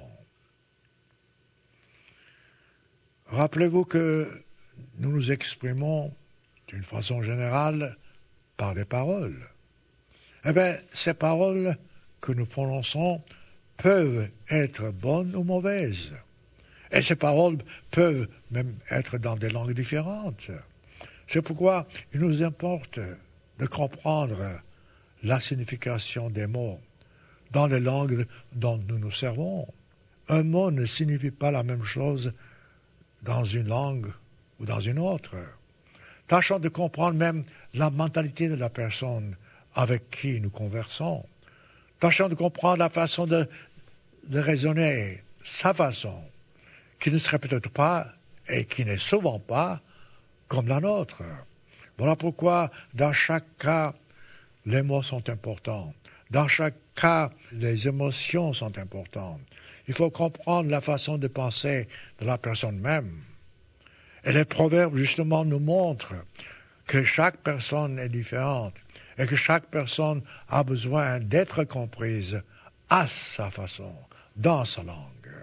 Rappelez-vous que nous nous exprimons d'une façon générale par des paroles. Eh bien, ces paroles que nous prononçons peuvent être bonnes ou mauvaises. Et ces paroles peuvent même être dans des langues différentes. C'est pourquoi il nous importe de comprendre la signification des mots dans les langues dont nous nous servons. Un mot ne signifie pas la même chose dans une langue ou dans une autre. Tâchons de comprendre même la mentalité de la personne avec qui nous conversons. Tâchons de comprendre la façon de raisonner, sa façon, qui ne serait peut-être pas, et qui n'est souvent pas, comme la nôtre. Voilà pourquoi, dans chaque cas, les mots sont importants. Dans chaque cas, les émotions sont importantes. Il faut comprendre la façon de penser de la personne même. Et les proverbes, justement, nous montrent que chaque personne est différente et que chaque personne a besoin d'être comprise à sa façon, dans sa langue.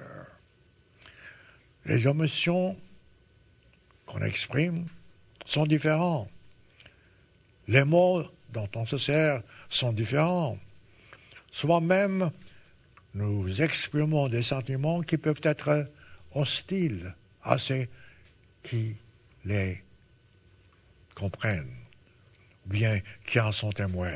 Les émotions qu'on exprime sont différents. Les mots dont on se sert sont différents. Souvent même, nous exprimons des sentiments qui peuvent être hostiles à ceux qui les comprennent, ou bien qui en sont témoins.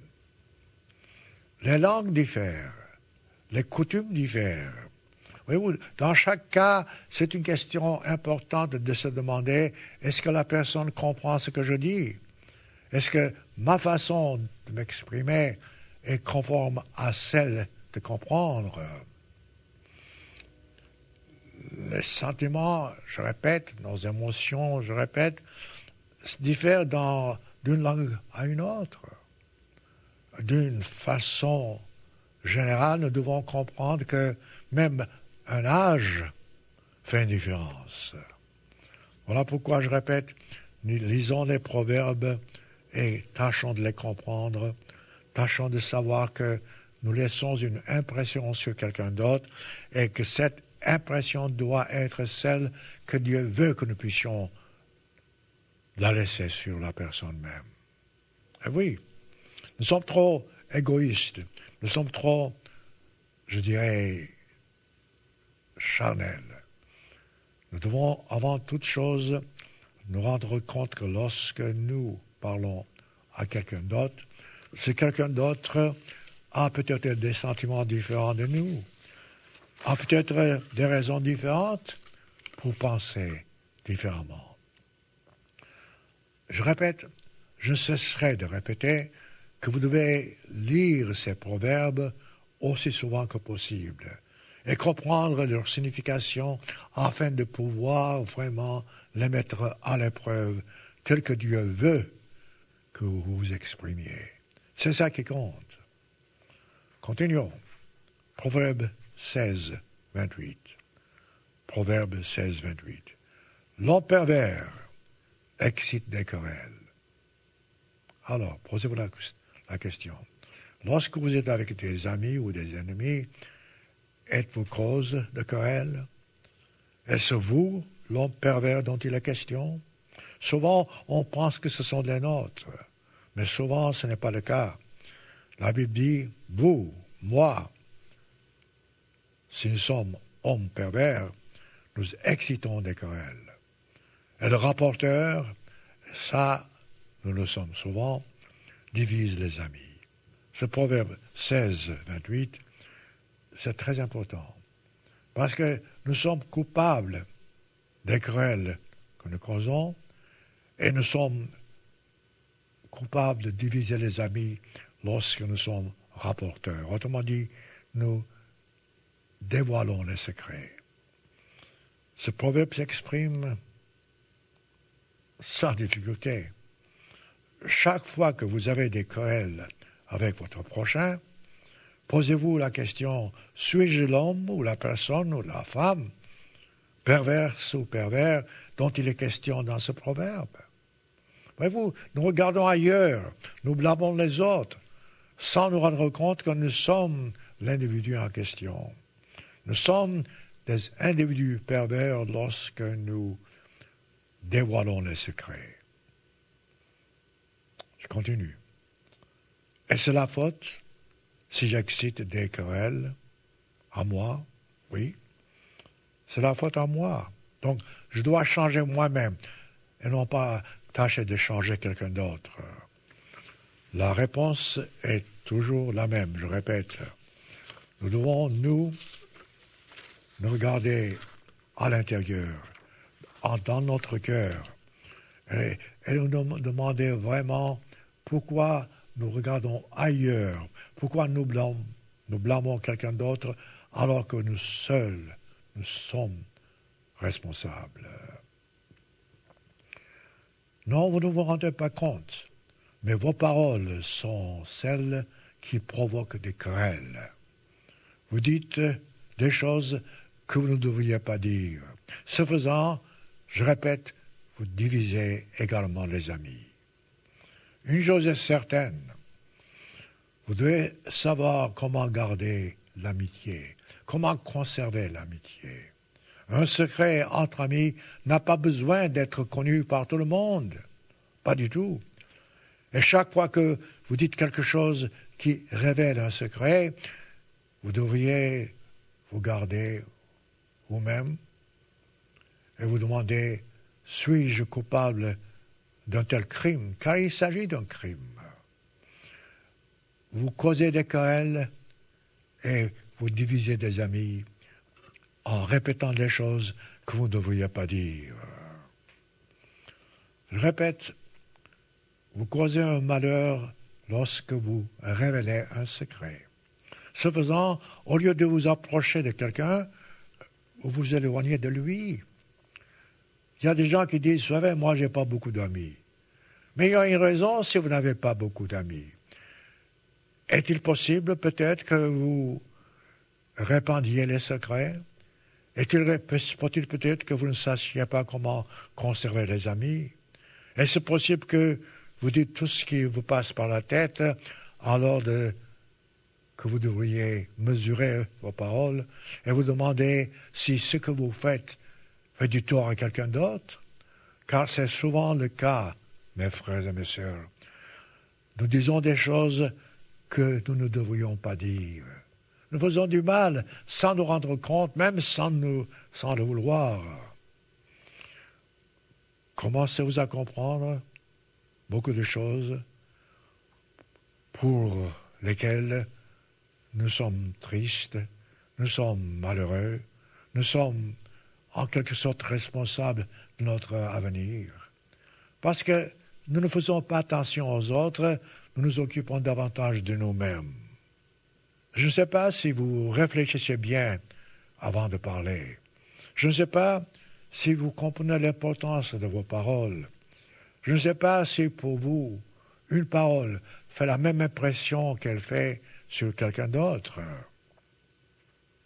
Les langues diffèrent, les coutumes diffèrent. Voyez-vous, dans chaque cas, c'est une question importante de se demander, est-ce que la personne comprend ce que je dis? Est-ce que ma façon de m'exprimer est conforme à celle de comprendre? Les sentiments, je répète, nos émotions, je répète, diffèrent d'une langue à une autre. D'une façon générale, nous devons comprendre que même un âge fait une différence. Voilà pourquoi je répète, nous lisons les proverbes et tâchons de les comprendre, tâchons de savoir que nous laissons une impression sur quelqu'un d'autre et que cette impression doit être celle que Dieu veut que nous puissions la laisser sur la personne même. Et oui, nous sommes trop égoïstes, nous sommes trop, je dirais, charnels. Nous devons, avant toute chose, nous rendre compte que lorsque nous parlons à quelqu'un d'autre, ce quelqu'un d'autre a peut-être des sentiments différents de nous, a peut-être des raisons différentes pour penser différemment. Je répète, je ne cesserai de répéter que vous devez lire ces proverbes aussi souvent que possible et comprendre leur signification afin de pouvoir vraiment les mettre à l'épreuve tel que Dieu veut que vous vous exprimiez. C'est ça qui compte. Continuons. Proverbe 16, 28. Proverbe 16, 28. L'homme pervers excite des querelles. Alors, posez-vous la question. Lorsque vous êtes avec des amis ou des ennemis, êtes-vous cause de querelle? Est-ce vous, l'homme pervers dont il est question? Souvent, on pense que ce sont les nôtres, mais souvent, ce n'est pas le cas. La Bible dit, vous, moi, si nous sommes hommes pervers, nous excitons des querelles. Et le rapporteur, ça, nous le sommes souvent, divise les amis. Ce proverbe 16, 28, c'est très important. Parce que nous sommes coupables des querelles que nous causons et nous sommes coupables de diviser les amis lorsque nous sommes rapporteurs. Autrement dit, nous dévoilons les secrets. Ce proverbe s'exprime sans difficulté. Chaque fois que vous avez des querelles avec votre prochain, posez-vous la question, suis-je l'homme ou la personne ou la femme, perverse ou pervers, dont il est question dans ce proverbe? Voyez-vous, nous regardons ailleurs, nous blâmons les autres, sans nous rendre compte que nous sommes l'individu en question. Nous sommes des individus pervers lorsque nous dévoilons les secrets. Je continue. Est-ce la faute si j'excite des querelles à moi? Oui. C'est la faute à moi. Donc, je dois changer moi-même et non pas tâcher de changer quelqu'un d'autre. La réponse est toujours la même, je répète. Nous devons, nous regarder à l'intérieur, dans notre cœur, et nous demander vraiment pourquoi nous regardons ailleurs, pourquoi nous blâmons quelqu'un d'autre alors que nous seuls, nous sommes responsables. Non, vous ne vous rendez pas compte, mais vos paroles sont celles qui provoquent des querelles. Vous dites des choses que vous ne devriez pas dire. Ce faisant, je répète, vous divisez également les amis. Une chose est certaine, vous devez savoir comment garder l'amitié, comment conserver l'amitié. Un secret entre amis n'a pas besoin d'être connu par tout le monde, pas du tout. Et chaque fois que vous dites quelque chose qui révèle un secret, vous devriez vous garder vous-même et vous demander, suis-je coupable d'un tel crime? Car il s'agit d'un crime. Vous causez des querelles et vous divisez des amis en répétant des choses que vous ne devriez pas dire. Je répète, vous causez un malheur lorsque vous révélez un secret. Ce faisant, au lieu de vous approcher de quelqu'un, vous vous éloignez de lui. Il y a des gens qui disent, vous savez, moi, je n'ai pas beaucoup d'amis. Mais il y a une raison si vous n'avez pas beaucoup d'amis. Est-il possible peut-être que vous répandiez les secrets? Est-il peut-être que vous ne sachiez pas comment conserver les amis? Est-ce possible que vous dites tout ce qui vous passe par la tête alors que vous devriez mesurer vos paroles et vous demander si ce que vous faites fait du tort à quelqu'un d'autre? Car c'est souvent le cas, mes frères et mes sœurs. Nous disons des choses que nous ne devrions pas dire. Nous faisons du mal sans nous rendre compte, même sans le vouloir. Commencez-vous à comprendre beaucoup de choses pour lesquelles nous sommes tristes, nous sommes malheureux, nous sommes en quelque sorte responsables de notre avenir. Parce que nous ne faisons pas attention aux autres, nous nous occupons davantage de nous-mêmes. Je ne sais pas si vous réfléchissez bien avant de parler. Je ne sais pas si vous comprenez l'importance de vos paroles. Je ne sais pas si pour vous, une parole fait la même impression qu'elle fait sur quelqu'un d'autre.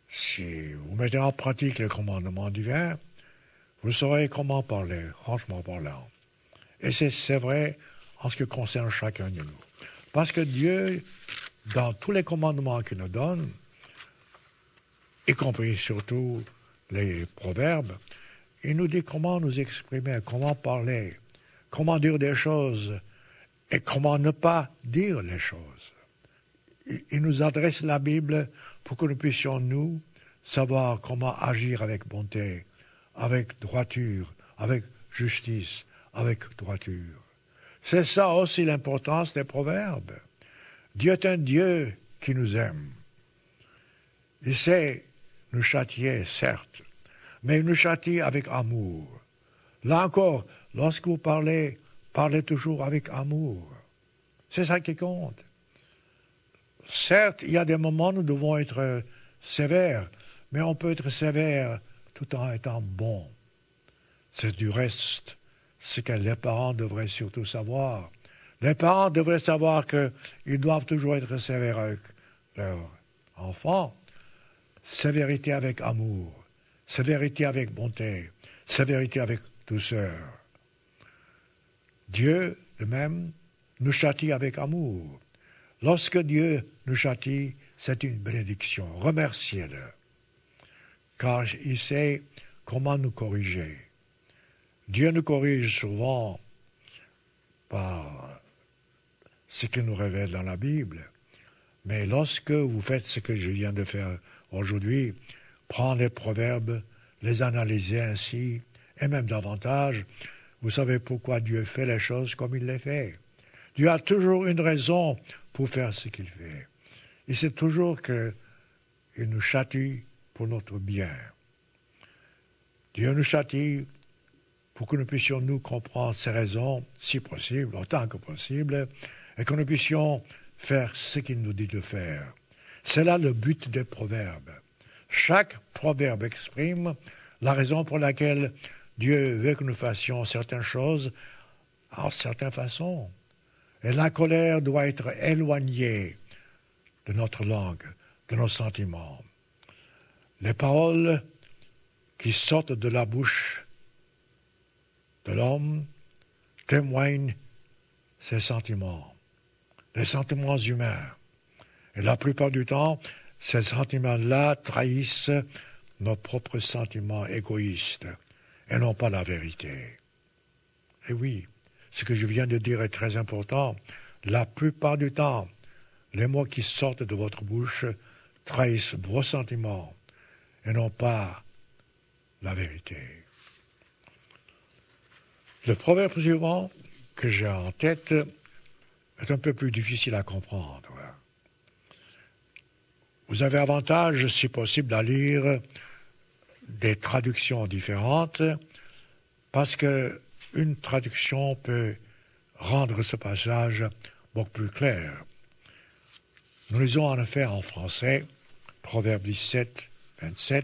Si vous mettez en pratique les commandements divins, vous saurez comment parler, franchement parlant. Et c'est vrai en ce qui concerne chacun de nous. Parce que Dieu, dans tous les commandements qu'il nous donne, y compris surtout les proverbes, il nous dit comment nous exprimer, comment parler, comment dire des choses et comment ne pas dire les choses. Il nous adresse la Bible pour que nous puissions, nous, savoir comment agir avec bonté, avec droiture, avec justice, avec droiture. C'est ça aussi l'importance des proverbes. Dieu est un Dieu qui nous aime. Il sait nous châtier, certes, mais il nous châtie avec amour. Là encore, lorsque vous parlez, parlez toujours avec amour. C'est ça qui compte. Certes, il y a des moments où nous devons être sévères, mais on peut être sévère tout en étant bon. C'est du reste ce que les parents devraient surtout savoir. Les parents devraient savoir qu'ils doivent toujours être sévères avec leurs enfants. Sévérité avec amour, sévérité avec bonté, sévérité avec douceur. Dieu, de même, nous châtie avec amour. Lorsque Dieu nous châtie, c'est une bénédiction. Remerciez-le, car il sait comment nous corriger. Dieu nous corrige souvent par ce qu'il nous révèle dans la Bible. Mais lorsque vous faites ce que je viens de faire aujourd'hui, prendre les proverbes, les analyser ainsi, et même davantage, vous savez pourquoi Dieu fait les choses comme il les fait. Dieu a toujours une raison pour faire ce qu'il fait. Il sait toujours qu'il nous châtie pour notre bien. Dieu nous châtie pour que nous puissions nous comprendre ses raisons, si possible, autant que possible, et que nous puissions faire ce qu'il nous dit de faire. C'est là le but des proverbes. Chaque proverbe exprime la raison pour laquelle Dieu veut que nous fassions certaines choses en certaines façons. Et la colère doit être éloignée de notre langue, de nos sentiments. Les paroles qui sortent de la bouche de l'homme témoignent ses sentiments, les sentiments humains. Et la plupart du temps, ces sentiments-là trahissent nos propres sentiments égoïstes et non pas la vérité. Et oui, ce que je viens de dire est très important. La plupart du temps, les mots qui sortent de votre bouche trahissent vos sentiments et non pas la vérité. Le proverbe suivant que j'ai en tête est un peu plus difficile à comprendre. Vous avez avantage, si possible, à lire des traductions différentes, parce qu'une traduction peut rendre ce passage beaucoup plus clair. Nous lisons en effet en français, Proverbe 17, 27,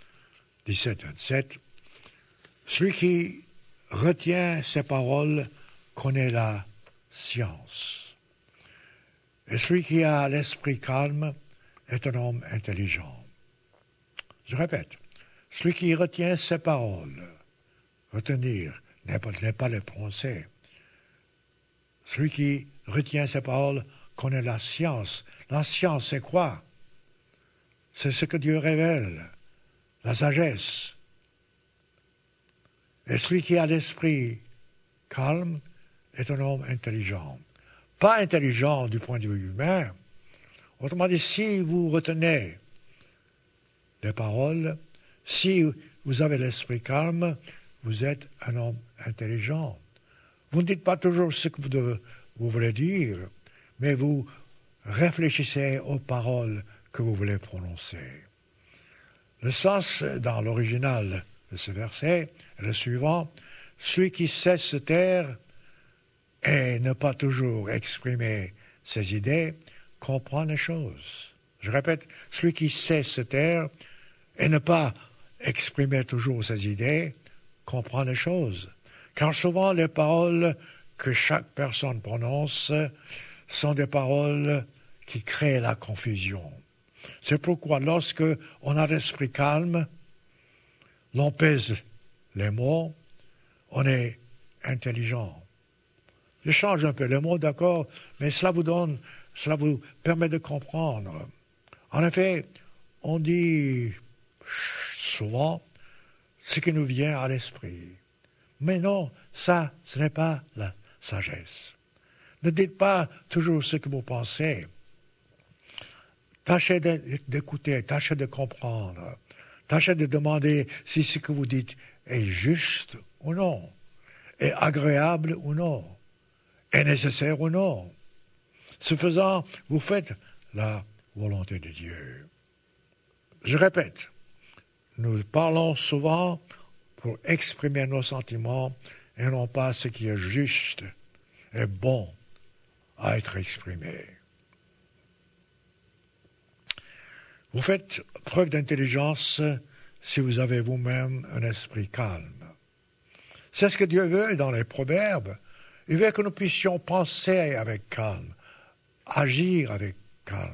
celui qui retient ses paroles connaît la science. Et celui qui a l'esprit calme est un homme intelligent. Je répète, celui qui retient ses paroles, retenir n'est pas les prononcer. Celui qui retient ses paroles connaît la science. La science, c'est quoi? C'est ce que Dieu révèle, la sagesse. Et celui qui a l'esprit calme est un homme intelligent. Pas intelligent du point de vue humain. Autrement dit, si vous retenez les paroles, si vous avez l'esprit calme, vous êtes un homme intelligent. Vous ne dites pas toujours ce que vous voulez dire, mais vous réfléchissez aux paroles que vous voulez prononcer. Le sens dans l'original de ce verset est le suivant. Celui qui sait se taire et ne pas toujours exprimer ses idées comprend les choses. Je répète, celui qui sait se taire et ne pas exprimer toujours ses idées comprend les choses. Car souvent les paroles que chaque personne prononce sont des paroles qui créent la confusion. C'est pourquoi lorsque on a l'esprit calme, l'on pèse les mots, on est intelligent. Je change un peu les mots, d'accord, mais cela vous permet de comprendre. En effet, on dit souvent ce qui nous vient à l'esprit. Mais non, ça, ce n'est pas la sagesse. Ne dites pas toujours ce que vous pensez. Tâchez d'écouter, tâchez de comprendre. Tâchez de demander si ce que vous dites est juste ou non, est agréable ou non, est nécessaire ou non. Ce faisant, vous faites la volonté de Dieu. Je répète, nous parlons souvent pour exprimer nos sentiments et non pas ce qui est juste et bon à être exprimé. Vous faites preuve d'intelligence si vous avez vous-même un esprit calme. C'est ce que Dieu veut dans les Proverbes. Il veut que nous puissions penser avec calme, agir avec calme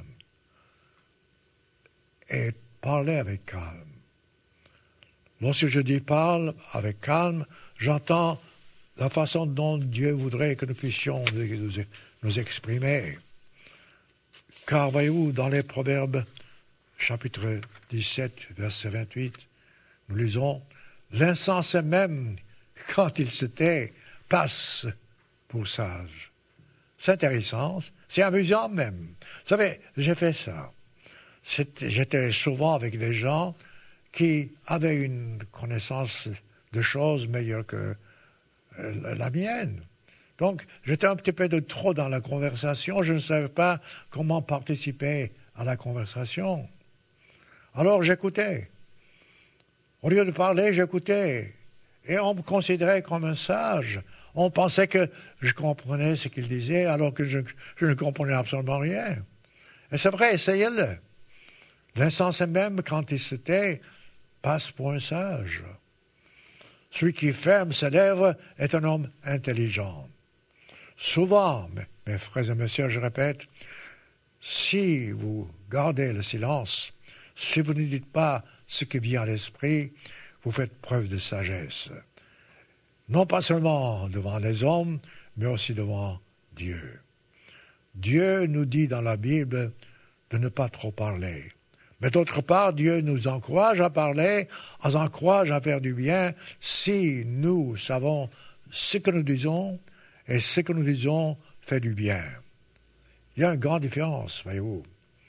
et parler avec calme. Lorsque je dis parle avec calme, j'entends la façon dont Dieu voudrait que nous puissions nous exprimer. Car voyez-vous, dans les Proverbes, chapitre 17, verset 28, nous lisons « L'insensé même, quand il se tait, passe pour sage. » C'est intéressant, c'est amusant même. Vous savez, j'ai fait ça. J'étais souvent avec des gens qui avaient une connaissance de choses meilleure que la mienne. Donc, j'étais un petit peu de trop dans la conversation, je ne savais pas comment participer à la conversation. Alors j'écoutais. Au lieu de parler, j'écoutais. Et on me considérait comme un sage. On pensait que je comprenais ce qu'il disait, alors que je ne comprenais absolument rien. Et c'est vrai, essayez-le. L'insensé même, quand il se tait, passe pour un sage. Celui qui ferme ses lèvres est un homme intelligent. Souvent, mes frères et messieurs, je répète, si vous gardez le silence, si vous ne dites pas ce qui vient à l'esprit, vous faites preuve de sagesse. Non pas seulement devant les hommes, mais aussi devant Dieu. Dieu nous dit dans la Bible de ne pas trop parler. Mais d'autre part, Dieu nous encourage à parler, nous encourage à faire du bien si nous savons ce que nous disons et ce que nous disons fait du bien. Il y a une grande différence, voyez-vous.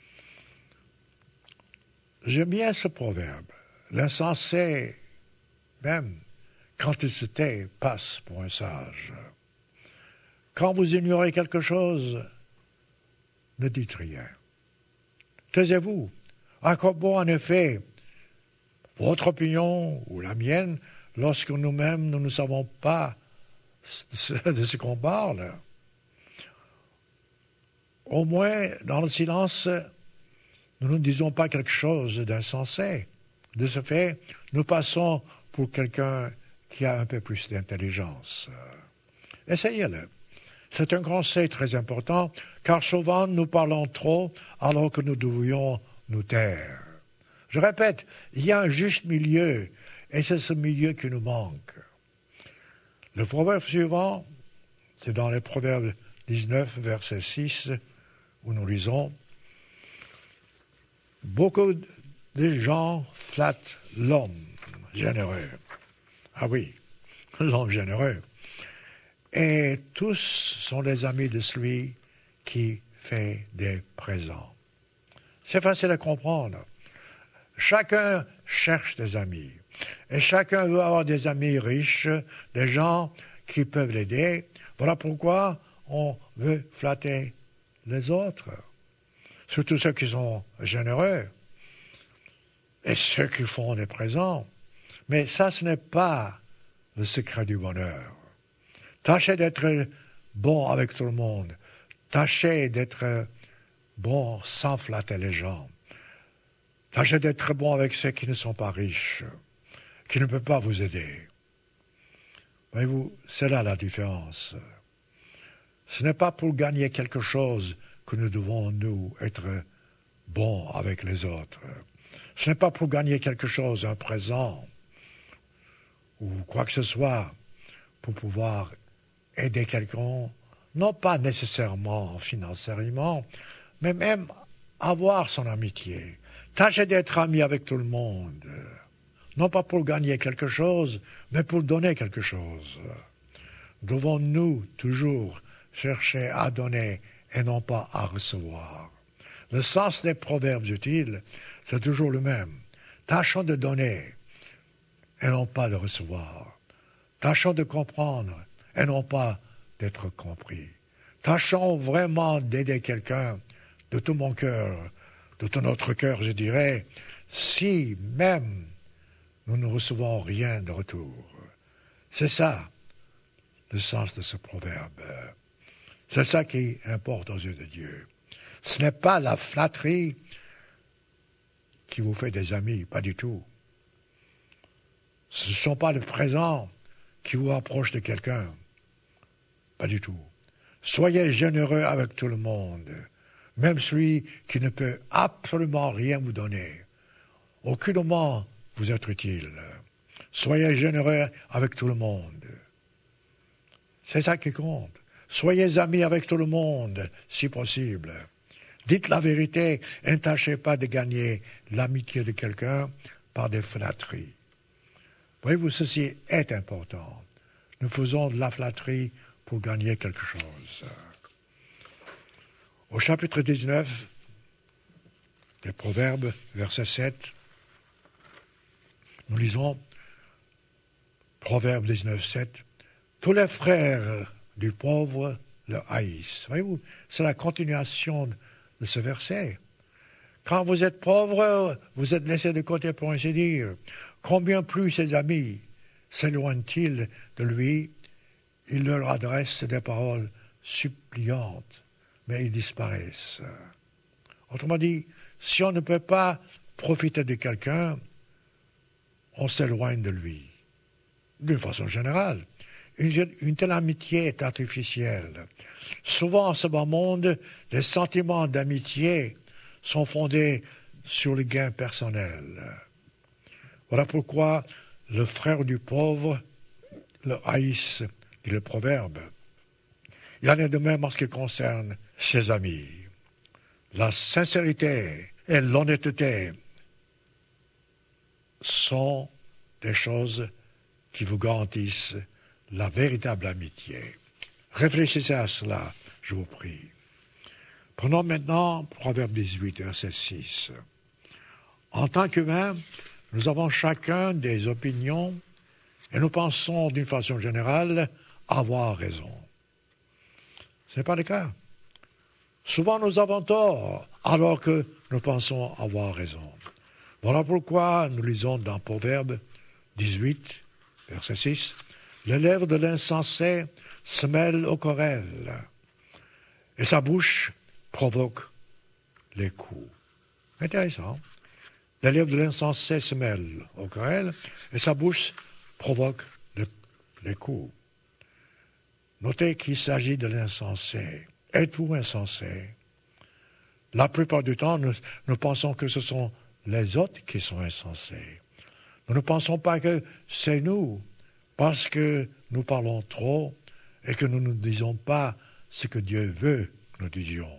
J'aime bien ce proverbe. L'insensé, même quand il se tait, passe pour un sage. Quand vous ignorez quelque chose, ne dites rien. Taisez-vous. Encore bon, en effet, votre opinion ou la mienne, lorsque nous-mêmes, nous ne savons pas de ce qu'on parle. Au moins, dans le silence, nous ne disons pas quelque chose d'insensé. De ce fait, nous passons pour quelqu'un qui a un peu plus d'intelligence. Essayez-le. C'est un conseil très important, car souvent nous parlons trop alors que nous devrions nous taire. Je répète, il y a un juste milieu, et c'est ce milieu qui nous manque. Le proverbe suivant, c'est dans les Proverbes 19, verset 6, où nous lisons « Beaucoup de gens flattent l'homme généreux. » Ah oui, l'homme généreux. Et tous sont les amis de celui qui fait des présents. C'est facile à comprendre. Chacun cherche des amis. Et chacun veut avoir des amis riches, des gens qui peuvent l'aider. Voilà pourquoi on veut flatter les autres. Surtout ceux qui sont généreux. Et ceux qui font des présents. Mais ça, ce n'est pas le secret du bonheur. Tâchez d'être bon avec tout le monde. Tâchez d'être bon sans flatter les gens. Tâchez d'être bon avec ceux qui ne sont pas riches, qui ne peuvent pas vous aider. Voyez-vous, c'est là la différence. Ce n'est pas pour gagner quelque chose que nous devons, nous, être bon avec les autres. Ce n'est pas pour gagner quelque chose, un présent, ou quoi que ce soit, pour pouvoir aider quelqu'un, non pas nécessairement financièrement, mais même avoir son amitié. Tâchez d'être ami avec tout le monde, non pas pour gagner quelque chose, mais pour donner quelque chose. Devons-nous toujours chercher à donner et non pas à recevoir? Le sens des proverbes utiles, c'est toujours le même. Tâchons de donner et non pas de recevoir. Tâchons de comprendre et non pas d'être compris. Tâchons vraiment d'aider quelqu'un de tout mon cœur, de tout notre cœur, je dirais, si même nous ne recevons rien de retour. C'est ça, le sens de ce proverbe. C'est ça qui importe aux yeux de Dieu. Ce n'est pas la flatterie qui vous fait des amis, pas du tout. Ce ne sont pas les présents qui vous rapprochent de quelqu'un, pas du tout. Soyez généreux avec tout le monde, même celui qui ne peut absolument rien vous donner. Aucunement vous êtes utile. Soyez généreux avec tout le monde. C'est ça qui compte. Soyez amis avec tout le monde, si possible. Dites la vérité et ne tâchez pas de gagner l'amitié de quelqu'un par des flatteries. Voyez-vous, ceci est important. Nous faisons de la flatterie pour gagner quelque chose. Au chapitre 19 des Proverbes, verset 7, nous lisons Proverbes 19, 7. Tous les frères du pauvre le haïssent. Voyez-vous, c'est la continuation de ce verset. Quand vous êtes pauvre, vous êtes laissé de côté pour ainsi dire. Combien plus ses amis s'éloignent-ils de lui? Il leur adresse des paroles suppliantes, mais ils disparaissent. Autrement dit, si on ne peut pas profiter de quelqu'un, on s'éloigne de lui. D'une façon générale. Une telle amitié est artificielle. Souvent, en ce bas monde, les sentiments d'amitié sont fondés sur le gain personnel. Voilà pourquoi le frère du pauvre le haïsse, dit le proverbe. Il en est de même en ce qui concerne ses amis. La sincérité et l'honnêteté sont des choses qui vous garantissent la véritable amitié. Réfléchissez à cela, je vous prie. Prenons maintenant Proverbe 18, verset 6. En tant qu'humains, nous avons chacun des opinions et nous pensons d'une façon générale avoir raison. Ce n'est pas le cas. Souvent nous avons tort alors que nous pensons avoir raison. Voilà pourquoi nous lisons dans Proverbe 18, verset 6, « Les lèvres de l'insensé se mêlent aux querelles, et sa bouche provoque les coups. » Intéressant. Les lèvres de l'insensé se mêlent aux querelles, et sa bouche provoque les coups. Notez qu'il s'agit de l'insensé. Êtes-vous insensé? La plupart du temps, nous pensons que ce sont les autres qui sont insensés. Nous ne pensons pas que c'est nous, parce que nous parlons trop et que nous ne disons pas ce que Dieu veut que nous disions.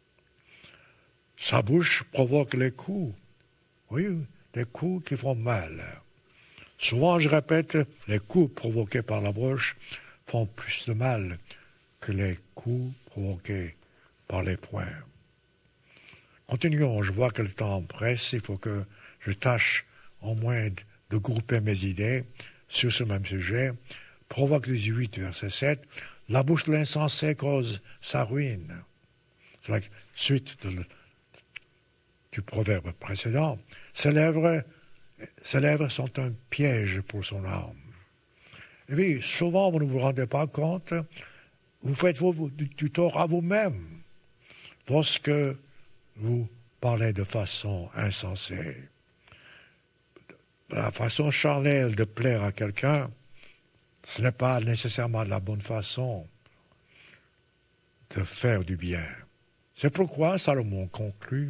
Sa bouche provoque les coups. Oui, des coups qui font mal. Souvent, je répète, les coups provoqués par la bouche font plus de mal que les coups provoqués par les poings. Continuons, je vois que le temps presse, il faut que je tâche au moins de grouper mes idées sur ce même sujet. Proverbe 18, verset 7, « La bouche de l'insensé cause sa ruine. » C'est la suite du proverbe précédent. Ses lèvres sont un piège pour son âme. Et oui, souvent vous ne vous rendez pas compte, vous faites du tort à vous-même lorsque vous parlez de façon insensée. La façon charnelle de plaire à quelqu'un, ce n'est pas nécessairement la bonne façon de faire du bien. C'est pourquoi Salomon conclut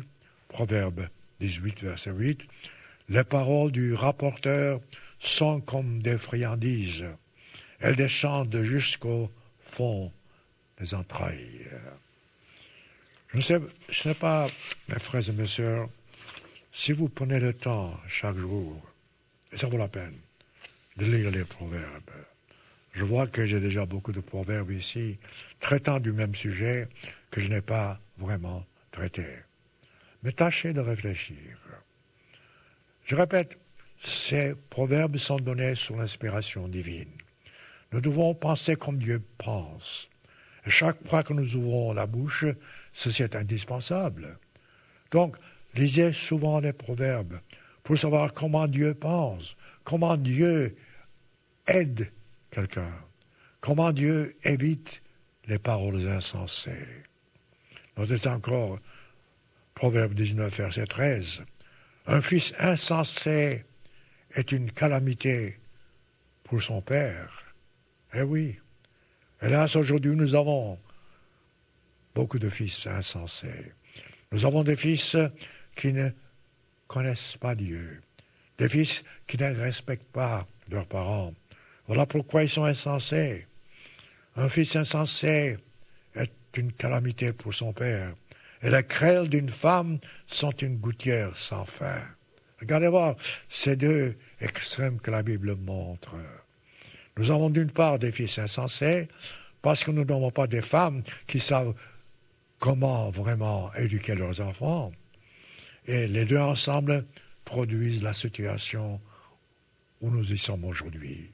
Proverbe 18, verset 8. Les paroles du rapporteur sont comme des friandises. Elles descendent jusqu'au fond des entrailles. Je ne sais pas, mes frères et mes sœurs, si vous prenez le temps chaque jour, et ça vaut la peine, de lire les proverbes. Je vois que j'ai déjà beaucoup de proverbes ici, traitant du même sujet que je n'ai pas vraiment traité. Mais tâchez de réfléchir. Je répète, ces proverbes sont donnés sous l'inspiration divine. Nous devons penser comme Dieu pense. Et chaque fois que nous ouvrons la bouche, ceci est indispensable. Donc, lisez souvent les proverbes pour savoir comment Dieu pense, comment Dieu aide quelqu'un, comment Dieu évite les paroles insensées. Notez encore Proverbe 19, verset 13. Un fils insensé est une calamité pour son père. Eh oui. Hélas, aujourd'hui, nous avons beaucoup de fils insensés. Nous avons des fils qui ne connaissent pas Dieu, des fils qui ne respectent pas leurs parents. Voilà pourquoi ils sont insensés. Un fils insensé est une calamité pour son père. Et les querelles d'une femme sont une gouttière sans fin. Regardez voir ces deux extrêmes que la Bible montre. Nous avons d'une part des fils insensés, parce que nous n'avons pas des femmes qui savent comment vraiment éduquer leurs enfants. Et les deux ensemble produisent la situation où nous y sommes aujourd'hui.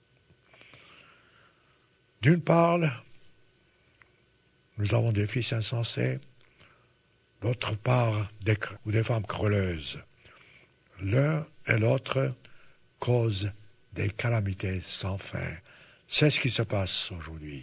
D'une part, nous avons des fils insensés, d'autre part, des femmes creleuses. L'un et l'autre causent des calamités sans fin. C'est ce qui se passe aujourd'hui.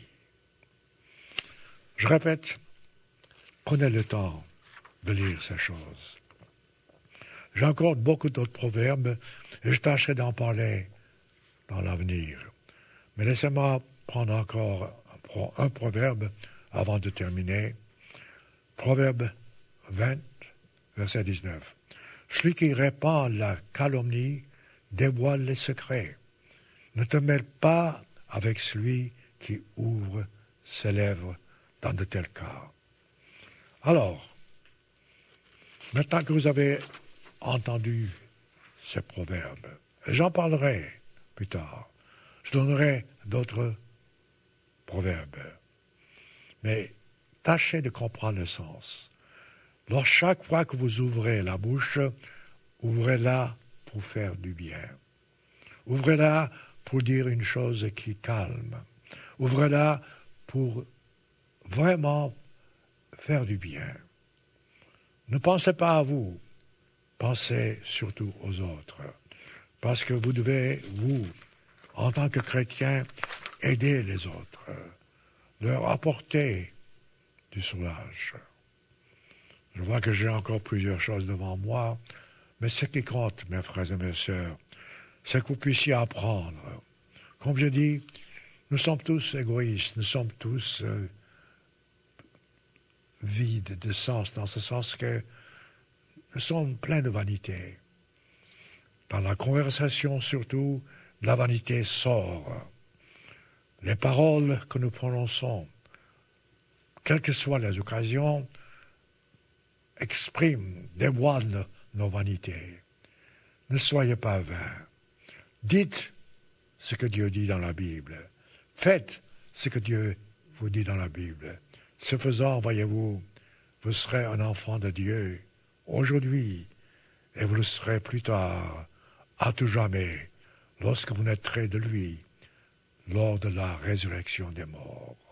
Je répète, prenez le temps de lire ces choses. J'ai encore beaucoup d'autres proverbes et je tâcherai d'en parler dans l'avenir. Mais laissez-moi prendre encore un proverbe avant de terminer. Proverbe 20, verset 19. Celui qui répand la calomnie dévoile les secrets. Ne te mêle pas avec celui qui ouvre ses lèvres dans de tels cas. Alors, maintenant que vous avez entendu ces proverbes, et j'en parlerai plus tard, je donnerai d'autres proverbes. Mais tâchez de comprendre le sens. Alors, chaque fois que vous ouvrez la bouche, ouvrez-la pour faire du bien. Ouvrez-la pour dire une chose qui calme. Ouvrez-la pour vraiment faire du bien. Ne pensez pas à vous, pensez surtout aux autres. Parce que vous devez, vous, en tant que chrétien, aider les autres, leur apporter du soulage. Je vois que j'ai encore plusieurs choses devant moi, mais ce qui compte, mes frères et mes sœurs, c'est que vous puissiez apprendre. Comme je dis, nous sommes tous égoïstes, nous sommes tous vides de sens, dans ce sens que nous sommes pleins de vanité. Dans la conversation, surtout, la vanité sort. Les paroles que nous prononçons, quelles que soient les occasions, expriment, dévoilent nos vanités. Ne soyez pas vains. Dites ce que Dieu dit dans la Bible. Faites ce que Dieu vous dit dans la Bible. Ce faisant, voyez-vous, vous serez un enfant de Dieu aujourd'hui et vous le serez plus tard, à tout jamais, lorsque vous naîtrez de lui, lors de la résurrection des morts.